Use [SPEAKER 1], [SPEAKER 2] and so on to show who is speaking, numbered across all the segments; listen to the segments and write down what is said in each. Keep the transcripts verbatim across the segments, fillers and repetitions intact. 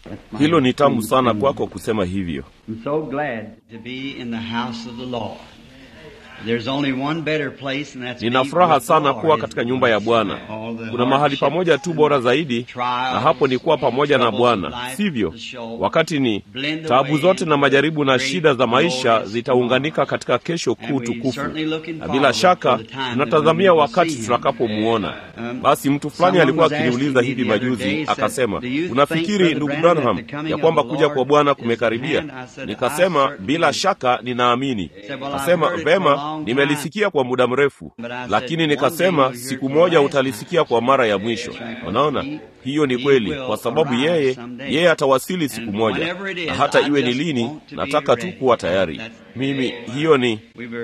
[SPEAKER 1] Hilo ni tamu sana kwako kusema hivyo.
[SPEAKER 2] I'm so glad to be in the house of the Lord. There's only one better place, and that's
[SPEAKER 1] Nina furaha sana kuwa katika nyumba ya Bwana. Kuna mahali pamoja tu bora zaidi, na hapo ni kuwa pamoja na Bwana, sivyo? Wakati ni taabu zote na majaribu na shida za maisha zitaunganika katika kesho kuu tukufu, na bila shaka tunatazamia wakati tutakapomuona. Basi mtu fulani alikuwa akiniuliza hivi majuzi, akasema, unafikiri ndugu Branham ya kwamba kuja kwa Bwana kumekaribia? Nikasema, bila shaka ninaamini. Akasema, vema, nimelisikia kwa muda mrefu, lakini nikasema siku moja utalisikia kwa mara ya mwisho. Unaona, hiyo ni kweli, kwa sababu yeye yeye atawasili siku moja, na hata iwe ni lini, nataka tu kuwa tayari. Mimi hiyo ni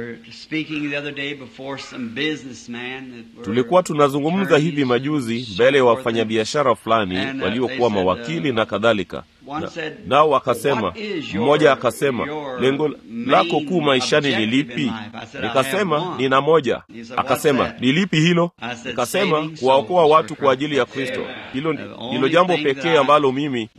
[SPEAKER 1] tulikuwa tunazungumza hivi majuzi mbele ya wafanyabiashara fulani waliokuwa mawakili na kadhalika. Na, nao wakasema, mmoja akasema, lengo lako kuu maishani ni lipi? Nikasema, nina moja. Akasema, ni lipi hilo? Nikasema, kuwaokoa watu kwa ajili ya Kristo. Hilo ndilo jambo pekee ambalo mimi,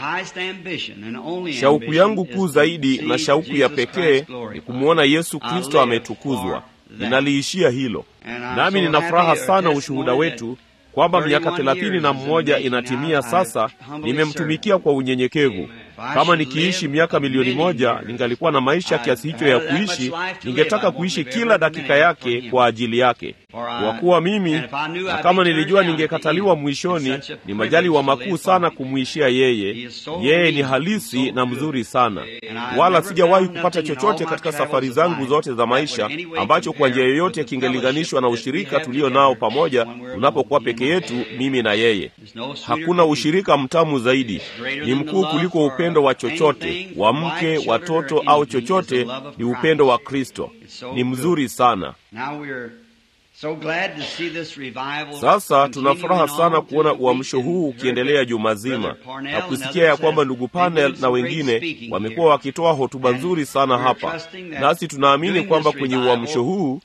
[SPEAKER 1] shauku yangu kuu zaidi na shauku ya pekee ni kumuona Yesu Kristo ametukuzwa. Ninaliishia hilo. Nami nina furaha sana ushuhuda wetu kwamba miaka thelathini na mmoja inatimia sasa. Nimemtumikia kwa unyenyekevu. Kama nikiishi miaka milioni moja, ningalikuwa na maisha kiasi hicho ya kuishi, ningetaka kuishi kila dakika yake kwa ajili yake. Kwa kuwa mimi, na kama nilijua ningekataliwa mwishoni, ni majaliwa makuu sana kumuishia yeye. Yeye ni halisi na mzuri sana. Wala sijawahi kupata chochote katika safari zangu zote za maisha ambacho kwa njia yoyote kingelinganishwa na ushirika tulio nao pamoja unapokuwa peke yetu, mimi na yeye. Hakuna ushirika mtamu zaidi. Ni mkuu kuliko upendo wa chochote, wa mke, watoto au chochote. Ni upendo wa Kristo. Ni mzuri sana. Sasa tunafuraha sana kuona uamsho huu ukiendelea juma zima, na kusikia ya kwamba ndugu Panel na wengine wamekuwa wakitoa hotuba nzuri sana hapa. Nasi tunaamini kwamba kwenye uamsho huu,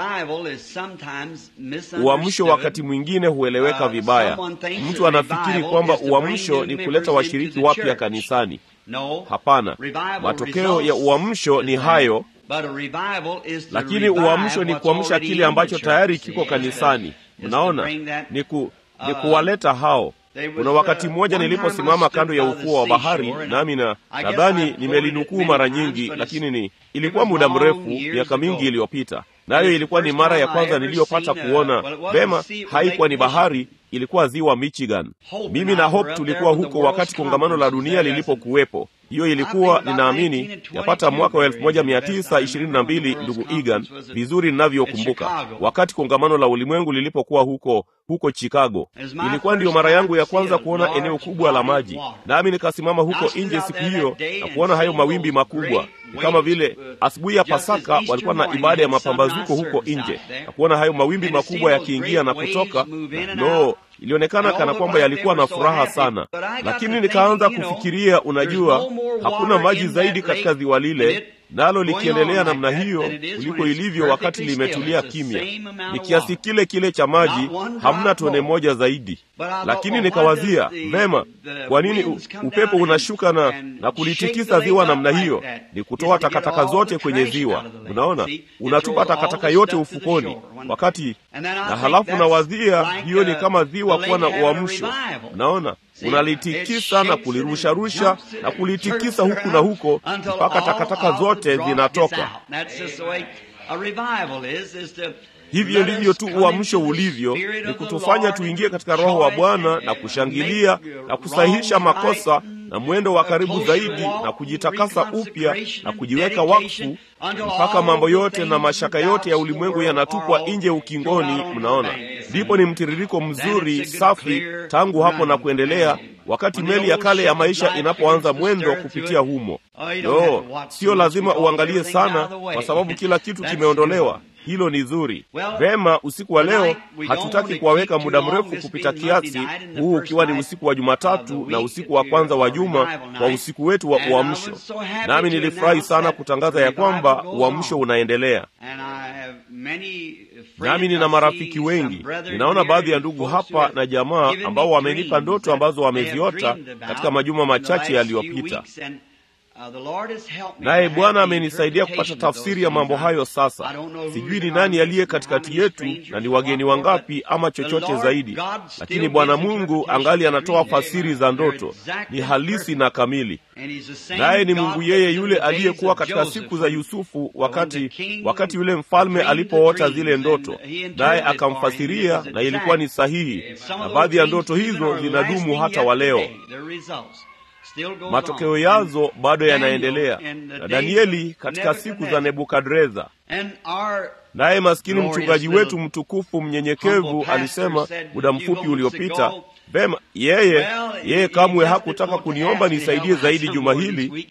[SPEAKER 1] uamsho wakati mwingine hueleweka vibaya. Mtu anafikiri kwamba uamsho ni kuleta washiriki wapya kanisani. Hapana, matokeo ya uamsho ni hayo, lakini uamsho ni kuamsha kile ambacho tayari kiko kanisani. Mnaona, ni ku, ni kuwaleta hao. Kuna wakati mmoja niliposimama kando ya ufuo wa bahari, nami na nadhani nimelinukuu mara nyingi, lakini ni ilikuwa muda mrefu, miaka mingi iliyopita. Nayo ilikuwa ni mara ya kwanza niliyopata kuona vema. Haikuwa ni bahari, ilikuwa ziwa Michigan. Mimi na Hope tulikuwa huko wakati kongamano la dunia lilipokuwepo. Hiyo ilikuwa, ninaamini, yapata mwaka wa elfu moja mia tisa ishirini na mbili, ndugu Egan, vizuri ninavyokumbuka, wakati kongamano la ulimwengu lilipokuwa huko huko Chicago. Ilikuwa ndiyo mara yangu ya kwanza kuona eneo kubwa la maji. Nami nikasimama huko nje siku hiyo na kuona hayo mawimbi makubwa. Ni kama vile asubuhi ya Pasaka walikuwa na ibada ya mapambazuko huko nje, na kuona hayo mawimbi makubwa yakiingia na kutoka. No, ilionekana kana kwamba yalikuwa na furaha sana. Lakini nikaanza kufikiria, unajua, hakuna maji zaidi katika ziwa lile, nalo likiendelea namna hiyo kuliko ilivyo wakati limetulia kimya. Ni kiasi kile kile cha maji, hamna tone moja zaidi. Lakini nikawazia, vema, kwa nini upepo unashuka na, na kulitikisa ziwa namna hiyo? Ni kutoa takataka zote kwenye ziwa. Unaona, unatupa takataka yote ufukoni wakati, na halafu nawazia hiyo ni kama ziwa kuwa na uamsho. Unaona, unalitikisa na kulirusharusha na kulitikisa huku na huko mpaka takataka zote zinatoka. Hivyo ndivyo tu uamsho ulivyo, ni kutufanya tuingie katika Roho wa Bwana na kushangilia na kusahihisha makosa na mwendo wa karibu zaidi na kujitakasa upya na kujiweka wakfu mpaka mambo yote na mashaka yote ya ulimwengu yanatupwa nje ukingoni. Mnaona, ndipo ni mtiririko mzuri safi tangu hapo na kuendelea, wakati meli ya kale ya maisha inapoanza mwendo kupitia humo. No, sio lazima uangalie sana, kwa sababu kila kitu kimeondolewa. Hilo ni zuri. Vema, usiku wa leo hatutaki kuwaweka muda mrefu kupita kiasi, huu ukiwa ni usiku wa Jumatatu na usiku wa kwanza wa juma kwa usiku wetu wa uamsho. Nami nilifurahi sana kutangaza ya kwamba uamsho unaendelea. Nami nina marafiki wengi. Ninaona baadhi ya ndugu hapa na jamaa ambao wamenipa ndoto ambazo wameziota katika majuma machache yaliyopita. Naye Bwana amenisaidia kupata tafsiri ya mambo hayo sasa. Sijui ni nani aliye katikati yetu na ni wageni wangapi ama chochote zaidi. Lakini Bwana Mungu angali anatoa fasiri za ndoto. Ni halisi na kamili. Naye ni Mungu yeye yule aliyekuwa katika siku za Yusufu wakati wakati yule mfalme alipoota zile ndoto. Naye akamfasiria na ilikuwa ni sahihi. Na baadhi ya ndoto hizo zinadumu hata wa leo. Matokeo yazo bado yanaendelea. Na Danieli katika siku za Nebukadreza. Naye maskini mchungaji wetu mtukufu mnyenyekevu alisema muda mfupi uliopita, vema, yeye yeye kamwe hakutaka kuniomba nisaidie zaidi juma hili.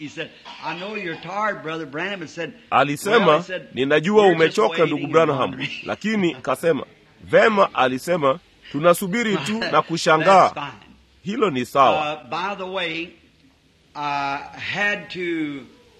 [SPEAKER 1] Alisema, ninajua umechoka ndugu Branham, lakini kasema, vema, alisema, tunasubiri tu na kushangaa. Hilo ni sawa.
[SPEAKER 2] I had to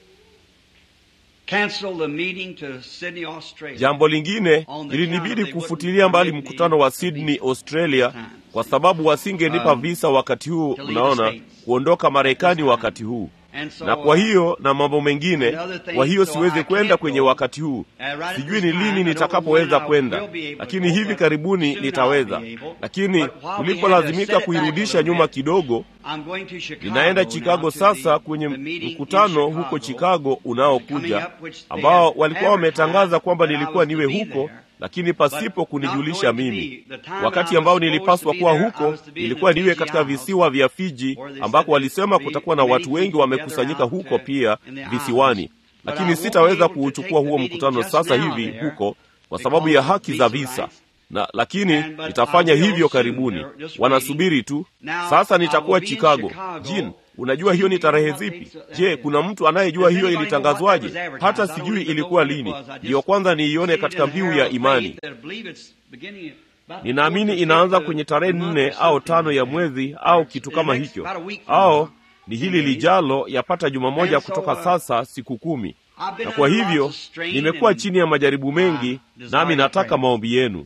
[SPEAKER 2] cancel the meeting to Sydney, Australia.
[SPEAKER 1] Jambo lingine, ilinibidi kufutilia mbali mkutano wa Sydney, Australia, kwa sababu wasingenipa visa wakati huu, unaona, kuondoka Marekani wakati huu. Na kwa hiyo na mambo mengine, kwa hiyo siwezi kwenda kwenye wakati huu. Sijui ni lini nitakapoweza kwenda, lakini hivi karibuni nitaweza. Lakini ulipolazimika kuirudisha nyuma kidogo, ninaenda Chicago sasa kwenye mkutano huko Chicago unaokuja, ambao walikuwa wametangaza kwamba nilikuwa niwe huko, lakini pasipo kunijulisha mimi. Wakati ambao nilipaswa kuwa huko, nilikuwa niwe katika visiwa vya Fiji, ambako walisema kutakuwa na watu wengi wamekusanyika huko pia visiwani. Lakini sitaweza kuuchukua huo mkutano sasa hivi huko kwa sababu ya haki za visa. Na lakini nitafanya hivyo karibuni. Wanasubiri tu. Sasa nitakuwa Chicago. Jin, unajua hiyo ni tarehe zipi? Je, kuna mtu anayejua hiyo ilitangazwaje? Hata sijui ilikuwa lini. Ndiyo kwanza niione katika mbiu ya imani. Ninaamini inaanza kwenye tarehe nne au tano ya mwezi au kitu kama hicho. Au ni hili lijalo, yapata juma moja kutoka sasa, siku kumi. Na kwa hivyo nimekuwa chini ya majaribu mengi, nami nataka maombi yenu.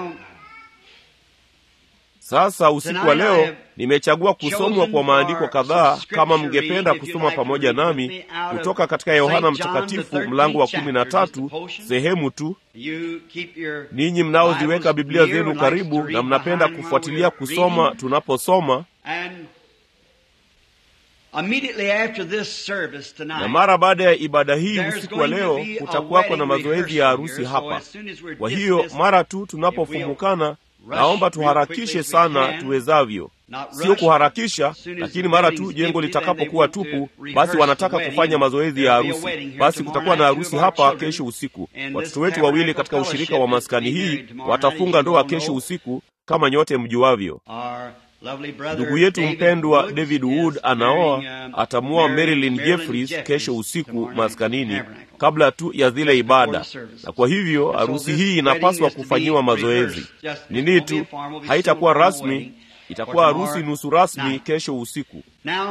[SPEAKER 1] Sasa usiku wa leo nimechagua kusomwa kwa maandiko kadhaa, kama mngependa kusoma pamoja nami kutoka katika Yohana Mtakatifu mlango wa kumi na tatu, sehemu tu. Ninyi mnaoziweka Biblia zenu karibu na mnapenda kufuatilia kusoma tunaposoma. Na mara baada ya ibada hii usiku wa leo kutakuwako na mazoezi ya harusi hapa. Kwa hiyo mara tu tunapofumukana, naomba tuharakishe sana tuwezavyo. Sio kuharakisha, lakini mara tu jengo litakapokuwa tupu, basi wanataka kufanya mazoezi ya harusi. Basi kutakuwa na harusi hapa kesho usiku. Watoto wetu wawili katika ushirika wa maskani hii watafunga ndoa kesho usiku, kama nyote mjuavyo. Ndugu yetu mpendwa David Wood anaoa, atamuoa Marilyn Jeffries kesho usiku maskanini, kabla tu ya zile ibada. Na kwa hivyo harusi hii inapaswa kufanyiwa mazoezi. Nini tu, haitakuwa rasmi, itakuwa harusi nusu rasmi kesho usiku.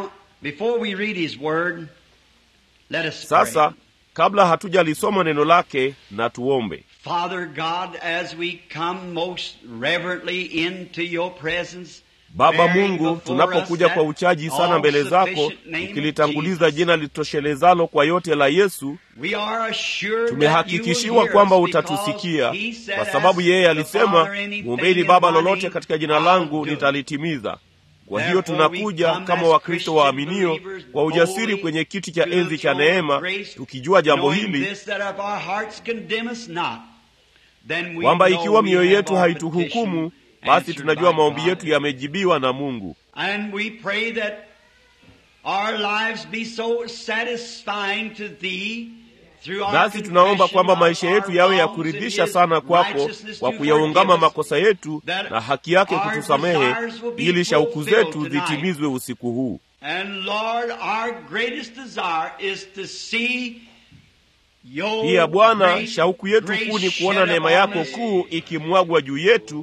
[SPEAKER 1] Sasa kabla hatujalisoma neno lake, na tuombe.
[SPEAKER 2] Father God, as we come most reverently into your presence,
[SPEAKER 1] Baba Mungu, tunapokuja kwa uchaji sana mbele zako, ukilitanguliza jina litoshelezalo kwa yote la Yesu, tumehakikishiwa kwamba utatusikia, kwa sababu yeye alisema, muombeni Baba lolote katika jina langu nitalitimiza. Kwa hiyo tunakuja kama Wakristo waaminio kwa ujasiri kwenye kiti cha enzi cha neema, tukijua jambo hili, kwamba ikiwa mioyo yetu haituhukumu, basi tunajua maombi yetu yamejibiwa na Mungu.
[SPEAKER 2] And we pray that our lives be so satisfying to thee through our
[SPEAKER 1] Nasi tunaomba kwamba maisha yetu yawe ya kuridhisha sana kwako, kwa kuyaungama makosa yetu na haki yake kutusamehe, ili shauku zetu zitimizwe usiku huu.
[SPEAKER 2] And Lord, our greatest desire is to see
[SPEAKER 1] Pia Bwana, shauku yetu kuu ni kuona neema yako kuu ikimwagwa juu yetu,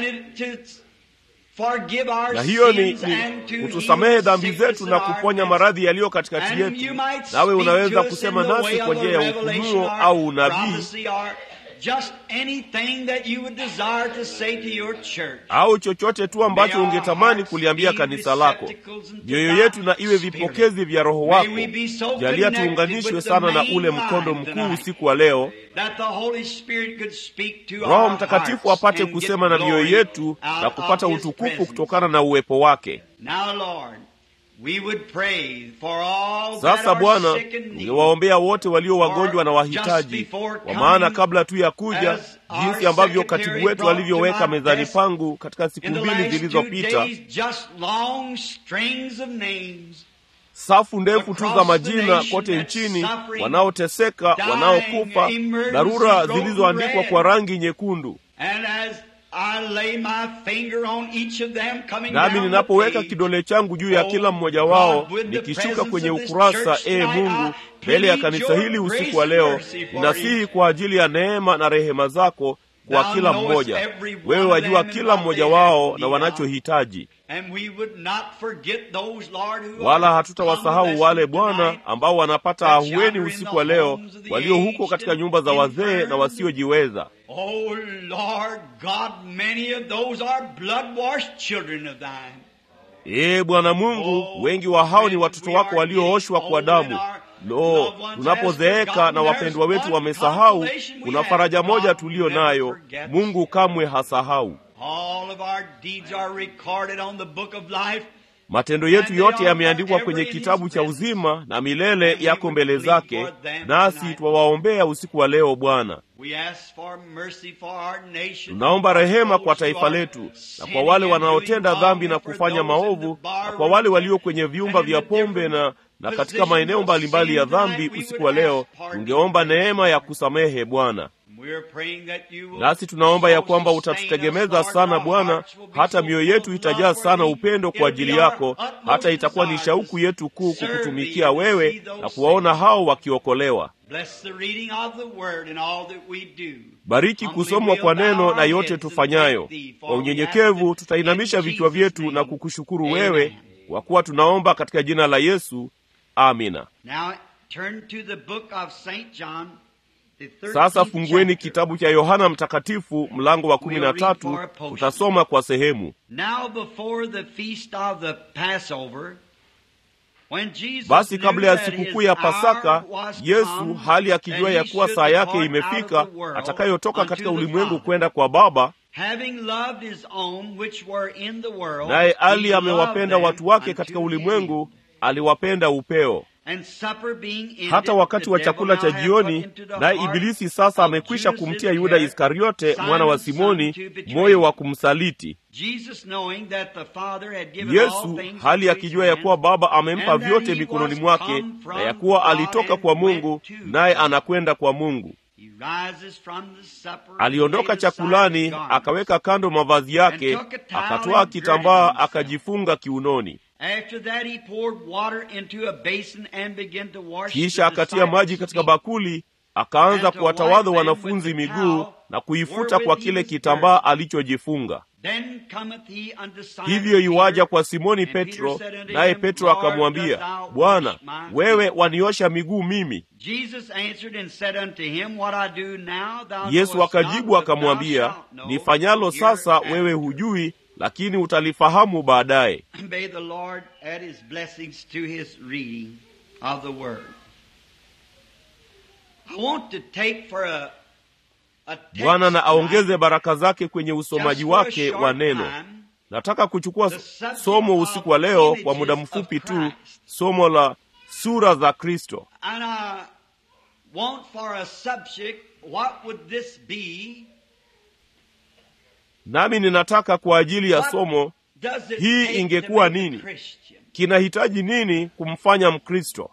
[SPEAKER 1] na hiyo ni, ni kutusamehe dhambi zetu na kuponya maradhi yaliyo katikati yetu. Nawe unaweza kusema nasi kwa njia ya ufunuo au unabii,
[SPEAKER 2] just anything that you would desire to say to your church.
[SPEAKER 1] Au chochote tu ambacho ungetamani kuliambia kanisa lako. Mioyo yetu na iwe vipokezi vya Roho wako. Jalia tuunganishwe sana na ule mkondo mkuu usiku wa leo. Roho Mtakatifu apate kusema na mioyo yetu na kupata utukufu kutokana na uwepo wake.
[SPEAKER 2] Now, Lord, we would pray for all
[SPEAKER 1] Sasa Bwana, ningewaombea wote walio wagonjwa na wahitaji, kwa maana kabla tu ya kuja, jinsi ambavyo katibu wetu alivyoweka mezani pangu katika siku mbili zilizopita, safu ndefu tu za majina kote nchini, wanaoteseka, wanaokufa, dharura zilizoandikwa kwa rangi nyekundu. Nami ninapoweka kidole changu juu ya kila mmoja wao, nikishuka kwenye ukurasa, ee Mungu, mbele ya kanisa hili usiku wa leo, ninasihi kwa ajili ya neema na rehema zako kwa kila mmoja. Wewe wajua kila mmoja wao na wanachohitaji. Wala hatutawasahau wale Bwana ambao wanapata ahueni usiku wa leo, walio huko katika nyumba za wazee na wasiojiweza.
[SPEAKER 2] Oh Lord God, many of those are blood-washed children of thine.
[SPEAKER 1] Ee Bwana Mungu, wengi wa hao ni watoto wako waliooshwa kwa damu. Lo, tunapozeeka na wapendwa wetu wamesahau, kuna faraja moja tulio nayo, Mungu kamwe hasahau.
[SPEAKER 2] All of our deeds are recorded on the book of life.
[SPEAKER 1] Matendo yetu yote yameandikwa kwenye kitabu cha uzima na milele yako mbele zake, nasi twawaombea usiku wa leo Bwana. Tunaomba rehema kwa taifa letu na kwa wale wanaotenda dhambi na kufanya maovu, na kwa wale walio kwenye vyumba vya pombe na na katika maeneo mbalimbali ya dhambi usiku wa leo. Tungeomba neema ya kusamehe Bwana. Nasi tunaomba ya kwamba utatutegemeza sana Bwana, hata mioyo yetu itajaa sana upendo kwa ajili yako, hata itakuwa ni shauku yetu kuu kukutumikia wewe na kuwaona hao wakiokolewa. Bariki kusomwa kwa neno na yote tufanyayo. Kwa unyenyekevu tutainamisha vichwa vyetu na kukushukuru wewe, kwa kuwa tunaomba katika jina la Yesu. Amina.
[SPEAKER 2] Now turn to the book of Saint John.
[SPEAKER 1] Sasa fungueni kitabu cha Yohana Mtakatifu mlango wa kumi na tatu, tutasoma kwa sehemu.
[SPEAKER 2] Now before the feast of the Passover, when Jesus
[SPEAKER 1] Basi kabla ya sikukuu ya Pasaka, Yesu hali akijua ya kuwa saa yake imefika atakayotoka katika ulimwengu kwenda kwa Baba, naye ali amewapenda watu wake katika ulimwengu, aliwapenda upeo. Hata wakati wa chakula cha jioni, naye Ibilisi sasa amekwisha kumtia Yuda Iskariote mwana wa Simoni moyo wa kumsaliti. Yesu hali akijua ya kuwa Baba amempa vyote mikononi mwake na ya kuwa alitoka kwa Mungu naye anakwenda kwa Mungu, aliondoka chakulani, akaweka kando mavazi yake, akatoa kitambaa akajifunga kiunoni. Kisha akatia maji katika bakuli, akaanza kuwatawadha wanafunzi miguu na kuifuta kwa kile kitambaa alichojifunga. Hivyo iwaja kwa Simoni Petro, naye Petro akamwambia, Bwana, wewe waniosha miguu mimi? Yesu akajibu akamwambia, nifanyalo sasa wewe hujui, lakini utalifahamu baadaye. Bwana na aongeze baraka zake kwenye usomaji wake wa neno. Nataka kuchukua somo usiku wa leo kwa muda mfupi tu, somo la sura za Kristo. Nami ninataka kwa ajili ya somo hii ingekuwa nini? Kinahitaji nini kumfanya Mkristo?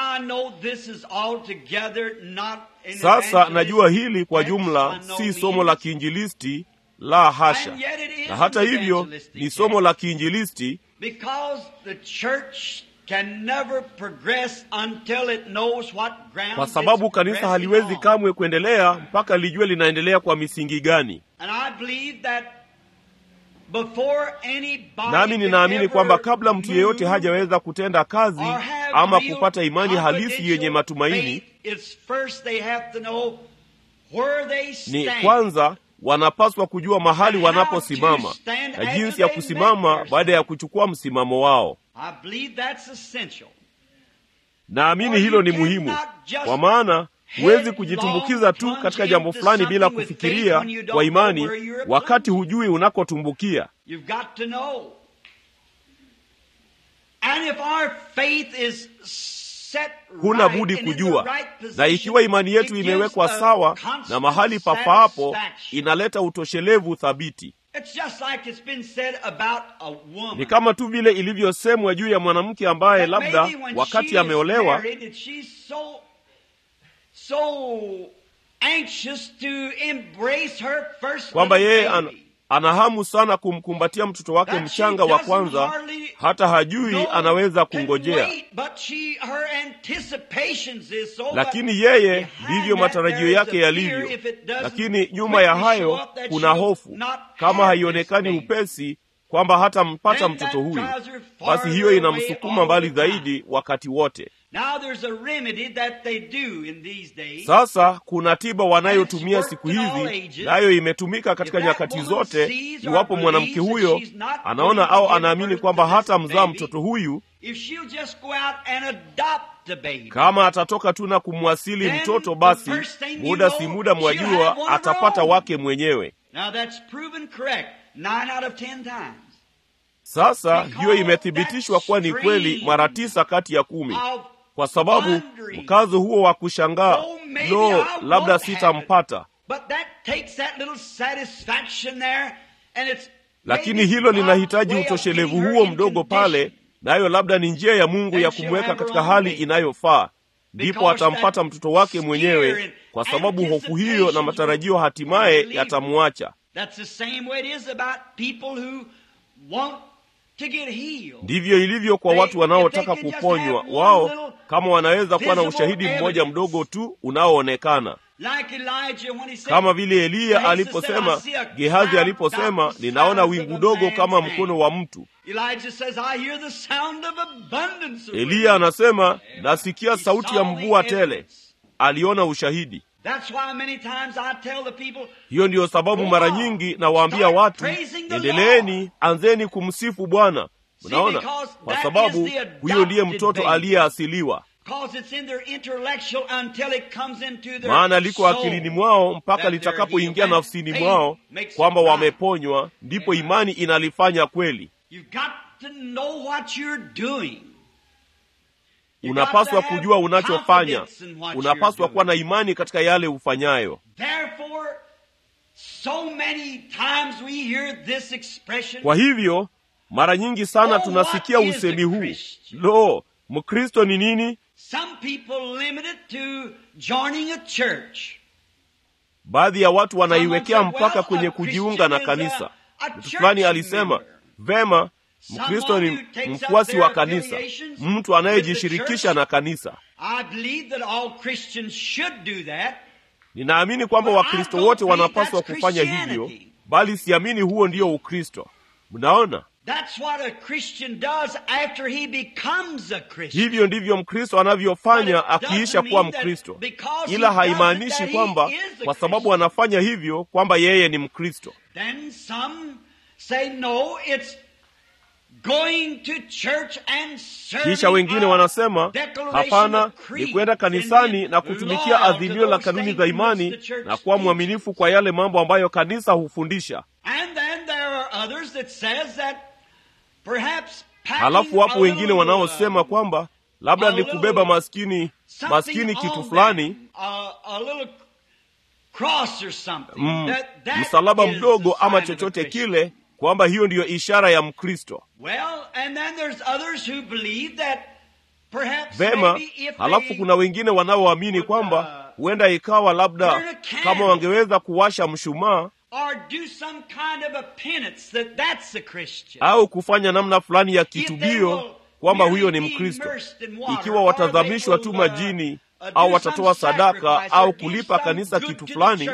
[SPEAKER 1] Sasa najua hili kwa jumla si somo la kiinjilisti, la hasha. Na hata hivyo ni somo la kiinjilisti, kwa sababu kanisa haliwezi kamwe kuendelea mpaka lijue linaendelea kwa misingi gani. Nami ninaamini kwamba kabla mtu yeyote hajaweza kutenda kazi ama kupata imani halisi yenye matumaini, ni kwanza wanapaswa kujua mahali wanaposimama na jinsi ya kusimama baada ya kuchukua msimamo wao. Naamini hilo ni muhimu, kwa maana huwezi kujitumbukiza tu katika jambo fulani bila kufikiria kwa imani wakati hujui unakotumbukia. Huna budi kujua, na ikiwa imani yetu imewekwa sawa na mahali pafaapo, inaleta utoshelevu thabiti. Ni kama tu vile ilivyosemwa juu ya mwanamke ambaye labda wakati ameolewa kwamba yeye an, ana hamu sana kumkumbatia mtoto wake mchanga wa kwanza, hata hajui anaweza kungojea. Lakini yeye ndivyo matarajio yake yalivyo. Lakini nyuma ya hayo kuna hofu, kama haionekani upesi kwamba hata mpata mtoto huyu, basi hiyo inamsukuma mbali zaidi wakati wote. Sasa kuna tiba wanayotumia siku hizi, nayo imetumika katika nyakati zote. Iwapo mwanamke huyo anaona au anaamini kwamba hata mzaa mtoto huyu, kama atatoka tu na kumwasili mtoto, basi muda si muda, mwajua, atapata wake mwenyewe. Sasa hiyo imethibitishwa kuwa ni kweli mara tisa kati ya kumi, kwa sababu mkazo huo wa kushangaa, no, labda sitampata. Lakini hilo linahitaji utoshelevu huo mdogo pale, nayo labda ni njia ya Mungu ya kumweka katika hali inayofaa, ndipo atampata mtoto wake mwenyewe, kwa sababu hofu hiyo na matarajio hatimaye yatamwacha. Ndivyo ilivyo kwa watu wanaotaka kuponywa. Wao kama wanaweza kuwa na ushahidi mmoja mdogo tu unaoonekana, kama vile Eliya aliposema, Gehazi aliposema, ninaona wingu dogo kama mkono wa mtu. Eliya anasema, nasikia sauti ya mvua tele. Aliona ushahidi. Hiyo ndiyo sababu mara nyingi nawaambia watu, endeleeni, anzeni kumsifu Bwana. Unaona, kwa sababu huyo ndiye mtoto aliyeasiliwa. Maana liko akilini mwao mpaka litakapoingia nafsini mwao kwamba wameponywa, ndipo imani inalifanya kweli. Unapaswa kujua unachofanya. Unapaswa kuwa na imani katika yale ufanyayo. Kwa hivyo mara nyingi sana tunasikia usemi huu, lo, Mkristo ni nini? Baadhi ya watu wanaiwekea mpaka kwenye kujiunga na kanisa. Mtu fulani alisema, vema, Mkristo ni mfuasi wa kanisa, mtu anayejishirikisha na kanisa. Ninaamini kwamba Wakristo wote wanapaswa kufanya hivyo, bali siamini huo ndio Ukristo. Mnaona? Hivyo ndivyo Mkristo anavyofanya akiisha kuwa Mkristo, ila haimaanishi kwamba kwa sababu anafanya hivyo kwamba yeye ni Mkristo. Kisha wengine wanasema, hapana, ni kwenda kanisani na kutumikia adhimio la kanuni za imani na kuwa mwaminifu kwa yale mambo ambayo kanisa hufundisha. Halafu wapo wengine wanaosema kwamba labda ni kubeba maskini maskini kitu fulani, mm, msalaba mdogo ama chochote kile, kwamba hiyo ndiyo ishara ya Mkristo. Vema, halafu kuna wengine wanaoamini kwamba huenda ikawa labda kama wangeweza kuwasha mshumaa au kufanya namna fulani ya kitubio kwamba huyo ni Mkristo, ikiwa watazamishwa tu majini au watatoa sadaka au kulipa kanisa kitu fulani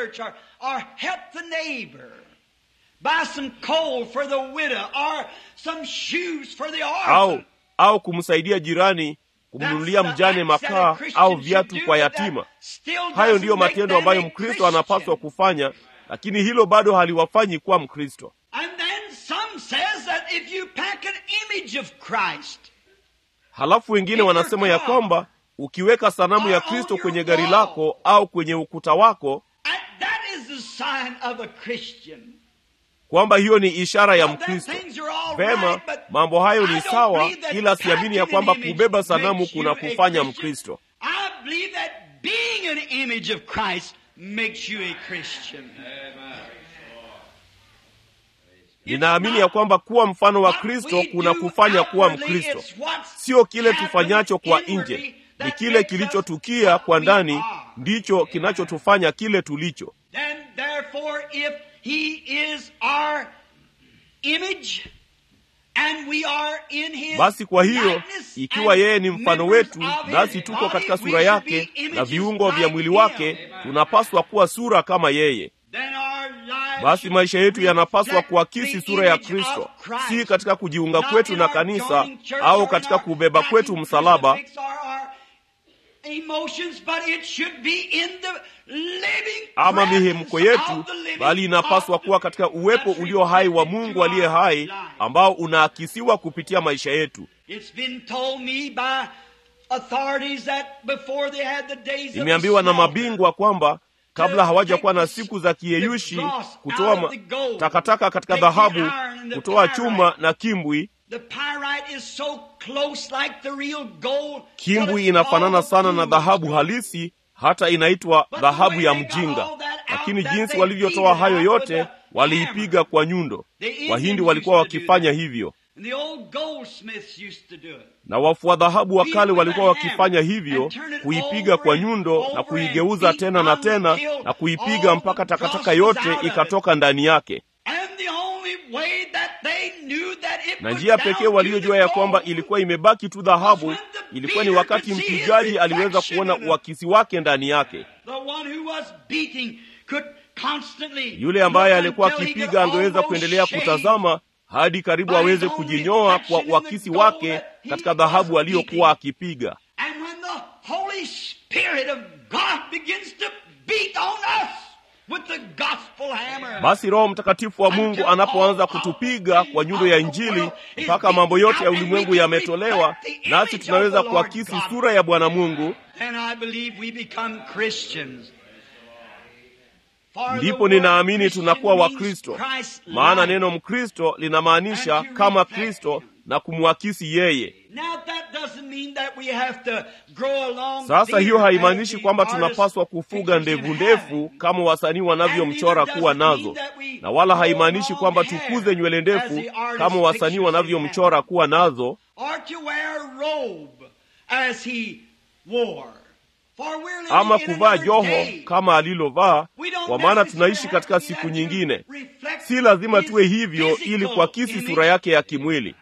[SPEAKER 1] au au kumsaidia jirani kumnunulia mjane makaa au viatu kwa yatima. Hayo ndiyo matendo ambayo Mkristo anapaswa kufanya, lakini hilo bado haliwafanyi kuwa Mkristo. Halafu wengine wanasema ya kwamba ukiweka sanamu ya Kristo kwenye gari lako au kwenye ukuta wako, kwamba hiyo ni ishara ya Mkristo. Vema, mambo hayo ni sawa, ila siamini ya kwamba kubeba sanamu kuna kufanya Mkristo. Ninaamini ya kwamba kuwa mfano wa Kristo kuna kufanya kuwa Mkristo. Sio kile tufanyacho kwa nje, ni kile kilichotukia kwa ndani ndicho kinachotufanya kile tulicho. Basi kwa hiyo, ikiwa yeye ni mfano wetu, nasi tuko katika sura yake na viungo vya mwili wake, tunapaswa kuwa sura kama yeye. Basi maisha yetu yanapaswa kuakisi sura ya Kristo, si katika kujiunga kwetu na kanisa au katika kubeba kwetu msalaba, ama mihemko yetu, bali inapaswa kuwa katika uwepo ulio hai wa Mungu aliye hai, ambao unaakisiwa kupitia maisha yetu. Nimeambiwa na mabingwa kwamba kabla hawajakuwa na siku za kiyeyushi kutoa ma- takataka katika dhahabu, kutoa chuma na kimbwi. Kimbwi inafanana sana na dhahabu halisi, hata inaitwa dhahabu ya mjinga. Lakini jinsi walivyotoa hayo yote, waliipiga kwa nyundo. Wahindi walikuwa wakifanya hivyo, na wafua dhahabu wa kale walikuwa wakifanya hivyo, kuipiga kwa nyundo na kuigeuza tena na tena na kuipiga mpaka takataka yote ikatoka ndani yake. Na njia pekee waliojua ya kwamba ilikuwa imebaki tu dhahabu ilikuwa ni wakati mpigaji aliweza kuona uakisi wake ndani yake. Yule ambaye alikuwa akipiga angeweza kuendelea kutazama hadi karibu aweze kujinyoa kwa uakisi wake katika dhahabu aliyokuwa akipiga. Basi Roho Mtakatifu wa Mungu anapoanza kutupiga kwa nyundo ya Injili mpaka mambo yote ya ulimwengu yametolewa, nasi tunaweza kuakisi sura ya Bwana Mungu, ndipo ninaamini tunakuwa Wakristo. Maana neno Mkristo linamaanisha kama Kristo na kumwakisi yeye. Sasa hiyo haimaanishi kwamba tunapaswa kufuga ndevu ndefu kama wasanii wanavyomchora kuwa nazo, na wala haimaanishi kwamba tukuze nywele ndefu kama wasanii wanavyomchora kuwa nazo, ama kuvaa joho kama alilovaa, kwa maana tunaishi katika siku nyingine. Si lazima tuwe hivyo ili kuakisi sura yake ya kimwili,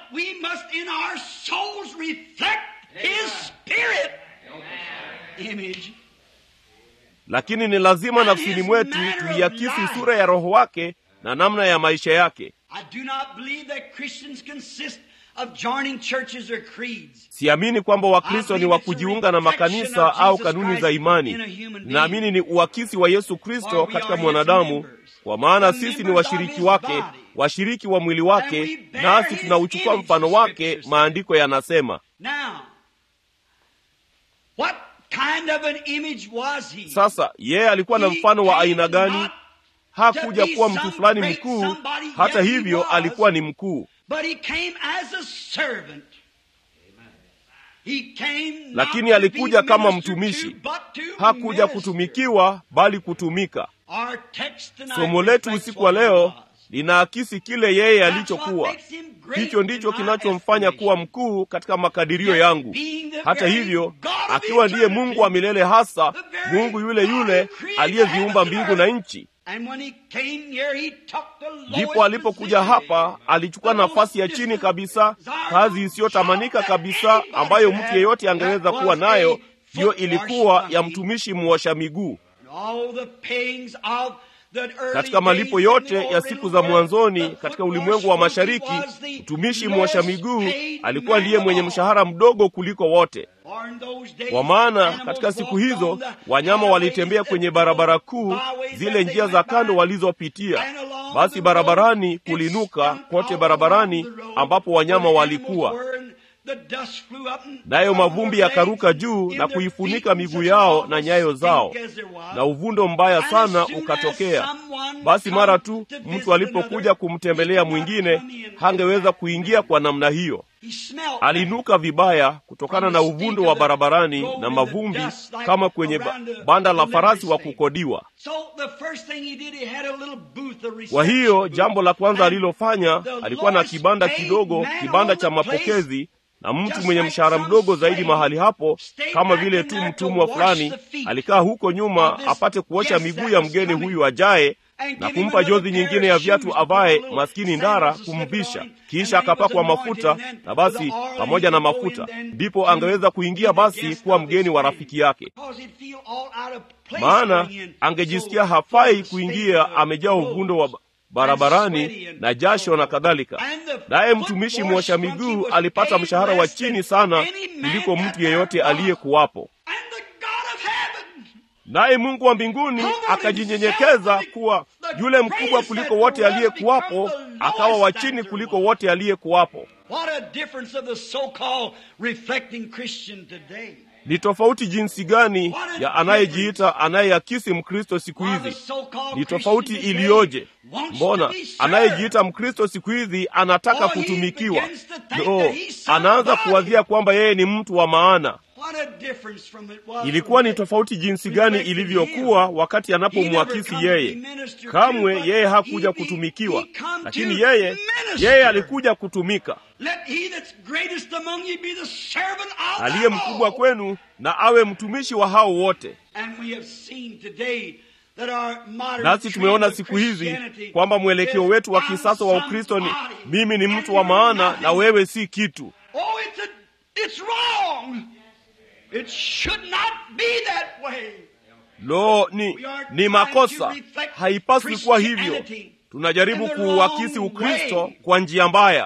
[SPEAKER 1] lakini ni lazima nafsini mwetu tuiakisi sura ya Roho wake na namna ya maisha yake. Siamini kwamba Wakristo ni wa kujiunga na makanisa au kanuni za imani. Naamini ni uakisi wa Yesu Kristo katika mwanadamu, kwa maana sisi ni washiriki wake, washiriki wa mwili wake, nasi tunauchukua mfano wake. Maandiko yanasema. Sasa yeye alikuwa na mfano wa aina gani? Hakuja kuwa mtu fulani mkuu, hata hivyo alikuwa ni mkuu. Lakini alikuja kama mtumishi. Hakuja kutumikiwa, bali kutumika. Somo letu usiku wa leo linaakisi kile yeye alichokuwa. Hicho ndicho kinachomfanya kuwa mkuu katika makadirio yangu. Hata hivyo, akiwa ndiye Mungu wa milele hasa, Mungu yule yule aliyeziumba mbingu na nchi. Ndipo alipokuja hapa, alichukua nafasi ya chini kabisa, kazi isiyotamanika kabisa ambayo mtu yeyote angeweza kuwa nayo. Hiyo ilikuwa ya mtumishi muosha miguu. Katika malipo yote ya siku za mwanzoni katika ulimwengu wa mashariki, mtumishi mwosha miguu alikuwa ndiye mwenye mshahara mdogo kuliko wote. Kwa maana katika siku hizo wanyama walitembea kwenye barabara kuu, zile njia za kando walizopitia. Basi barabarani kulinuka kote barabarani ambapo wanyama walikuwa, nayo mavumbi yakaruka juu na kuifunika miguu yao na nyayo zao, na uvundo mbaya sana ukatokea. Basi mara tu mtu alipokuja kumtembelea mwingine, hangeweza kuingia kwa namna hiyo. Alinuka vibaya kutokana na uvundo wa barabarani na mavumbi, kama kwenye banda la farasi wa kukodiwa. Kwa hiyo jambo la kwanza alilofanya, alikuwa na kibanda kidogo, kibanda cha mapokezi, na mtu mwenye mshahara mdogo zaidi mahali hapo, kama vile tu mtumwa fulani, alikaa huko nyuma apate kuosha miguu ya mgeni huyu ajaye, na kumpa jozi nyingine ya viatu avae, maskini ndara, kumvisha, kisha akapakwa mafuta, na basi pamoja na mafuta ndipo angeweza kuingia basi kuwa mgeni wa rafiki yake. Maana angejisikia hafai kuingia, amejaa uvundo wa barabarani na jasho na kadhalika. Naye mtumishi mwosha miguu alipata mshahara wa chini sana kuliko mtu yeyote aliyekuwapo. Naye Mungu wa mbinguni akajinyenyekeza kuwa yule mkubwa kuliko wote aliyekuwapo, akawa wa chini kuliko wote aliyekuwapo. Ni tofauti jinsi gani ya anayejiita anayeakisi Mkristo siku hizi. Ni tofauti iliyoje! Mbona anayejiita Mkristo siku hizi anataka kutumikiwa? No, anaanza kuwazia kwamba yeye ni mtu wa maana. Ilikuwa ni tofauti jinsi gani ilivyokuwa wakati anapomwakisi yeye. Kamwe yeye hakuja kutumikiwa, lakini yeye yeye alikuja kutumika. Aliye mkubwa kwenu na awe mtumishi wa hao wote. Nasi tumeona siku hizi kwamba mwelekeo wetu wa kisasa wa Ukristo ni mimi ni mtu wa maana na wewe si kitu.
[SPEAKER 2] Oh, it's a, it's wrong. It should not be that way.
[SPEAKER 1] Lo, ni, ni makosa. Haipaswi kuwa hivyo. Tunajaribu kuuakisi Ukristo kwa njia mbaya.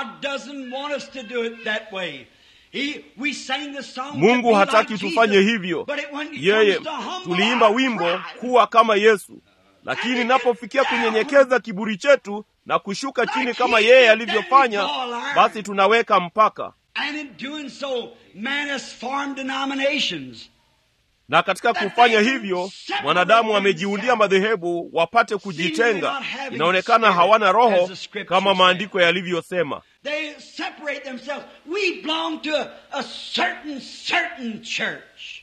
[SPEAKER 1] Mungu hataki tufanye hivyo. Yeye, tuliimba wimbo kuwa kama Yesu. Lakini napofikia kunyenyekeza kiburi chetu na kushuka chini kama yeye alivyofanya, basi tunaweka mpaka.
[SPEAKER 2] And in doing so, man has formed denominations.
[SPEAKER 1] Na katika kufanya hivyo, mwanadamu amejiundia madhehebu wapate kujitenga. Inaonekana hawana roho kama maandiko yalivyosema.
[SPEAKER 2] They separate themselves. We belong to a, a certain certain church.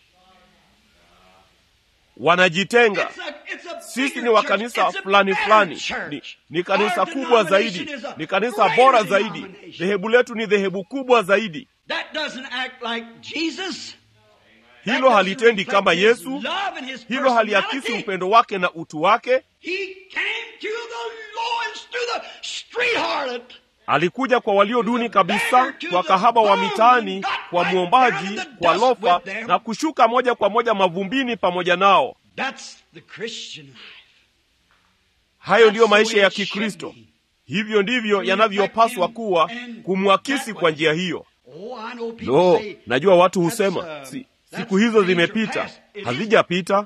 [SPEAKER 1] Wanajitenga. Sisi ni wa kanisa fulani fulani. Ni, ni kanisa kubwa zaidi. Ni kanisa bora zaidi. Dhehebu letu ni dhehebu kubwa zaidi.
[SPEAKER 2] That doesn't act like Jesus.
[SPEAKER 1] Hilo halitendi kama Yesu. Hilo haliakisi upendo wake na utu wake.
[SPEAKER 2] He came to the lowest, to the street harlot.
[SPEAKER 1] Alikuja kwa walio duni kabisa, kwa kahaba wa mitaani, kwa muombaji, kwa lofa, na kushuka moja kwa moja mavumbini pamoja nao.
[SPEAKER 2] That's the Christian life.
[SPEAKER 1] Hayo ndiyo maisha ya Kikristo. Hivyo ndivyo yanavyopaswa kuwa, kumwakisi kwa njia hiyo. No, najua watu husema si, siku hizo zimepita. Hazijapita.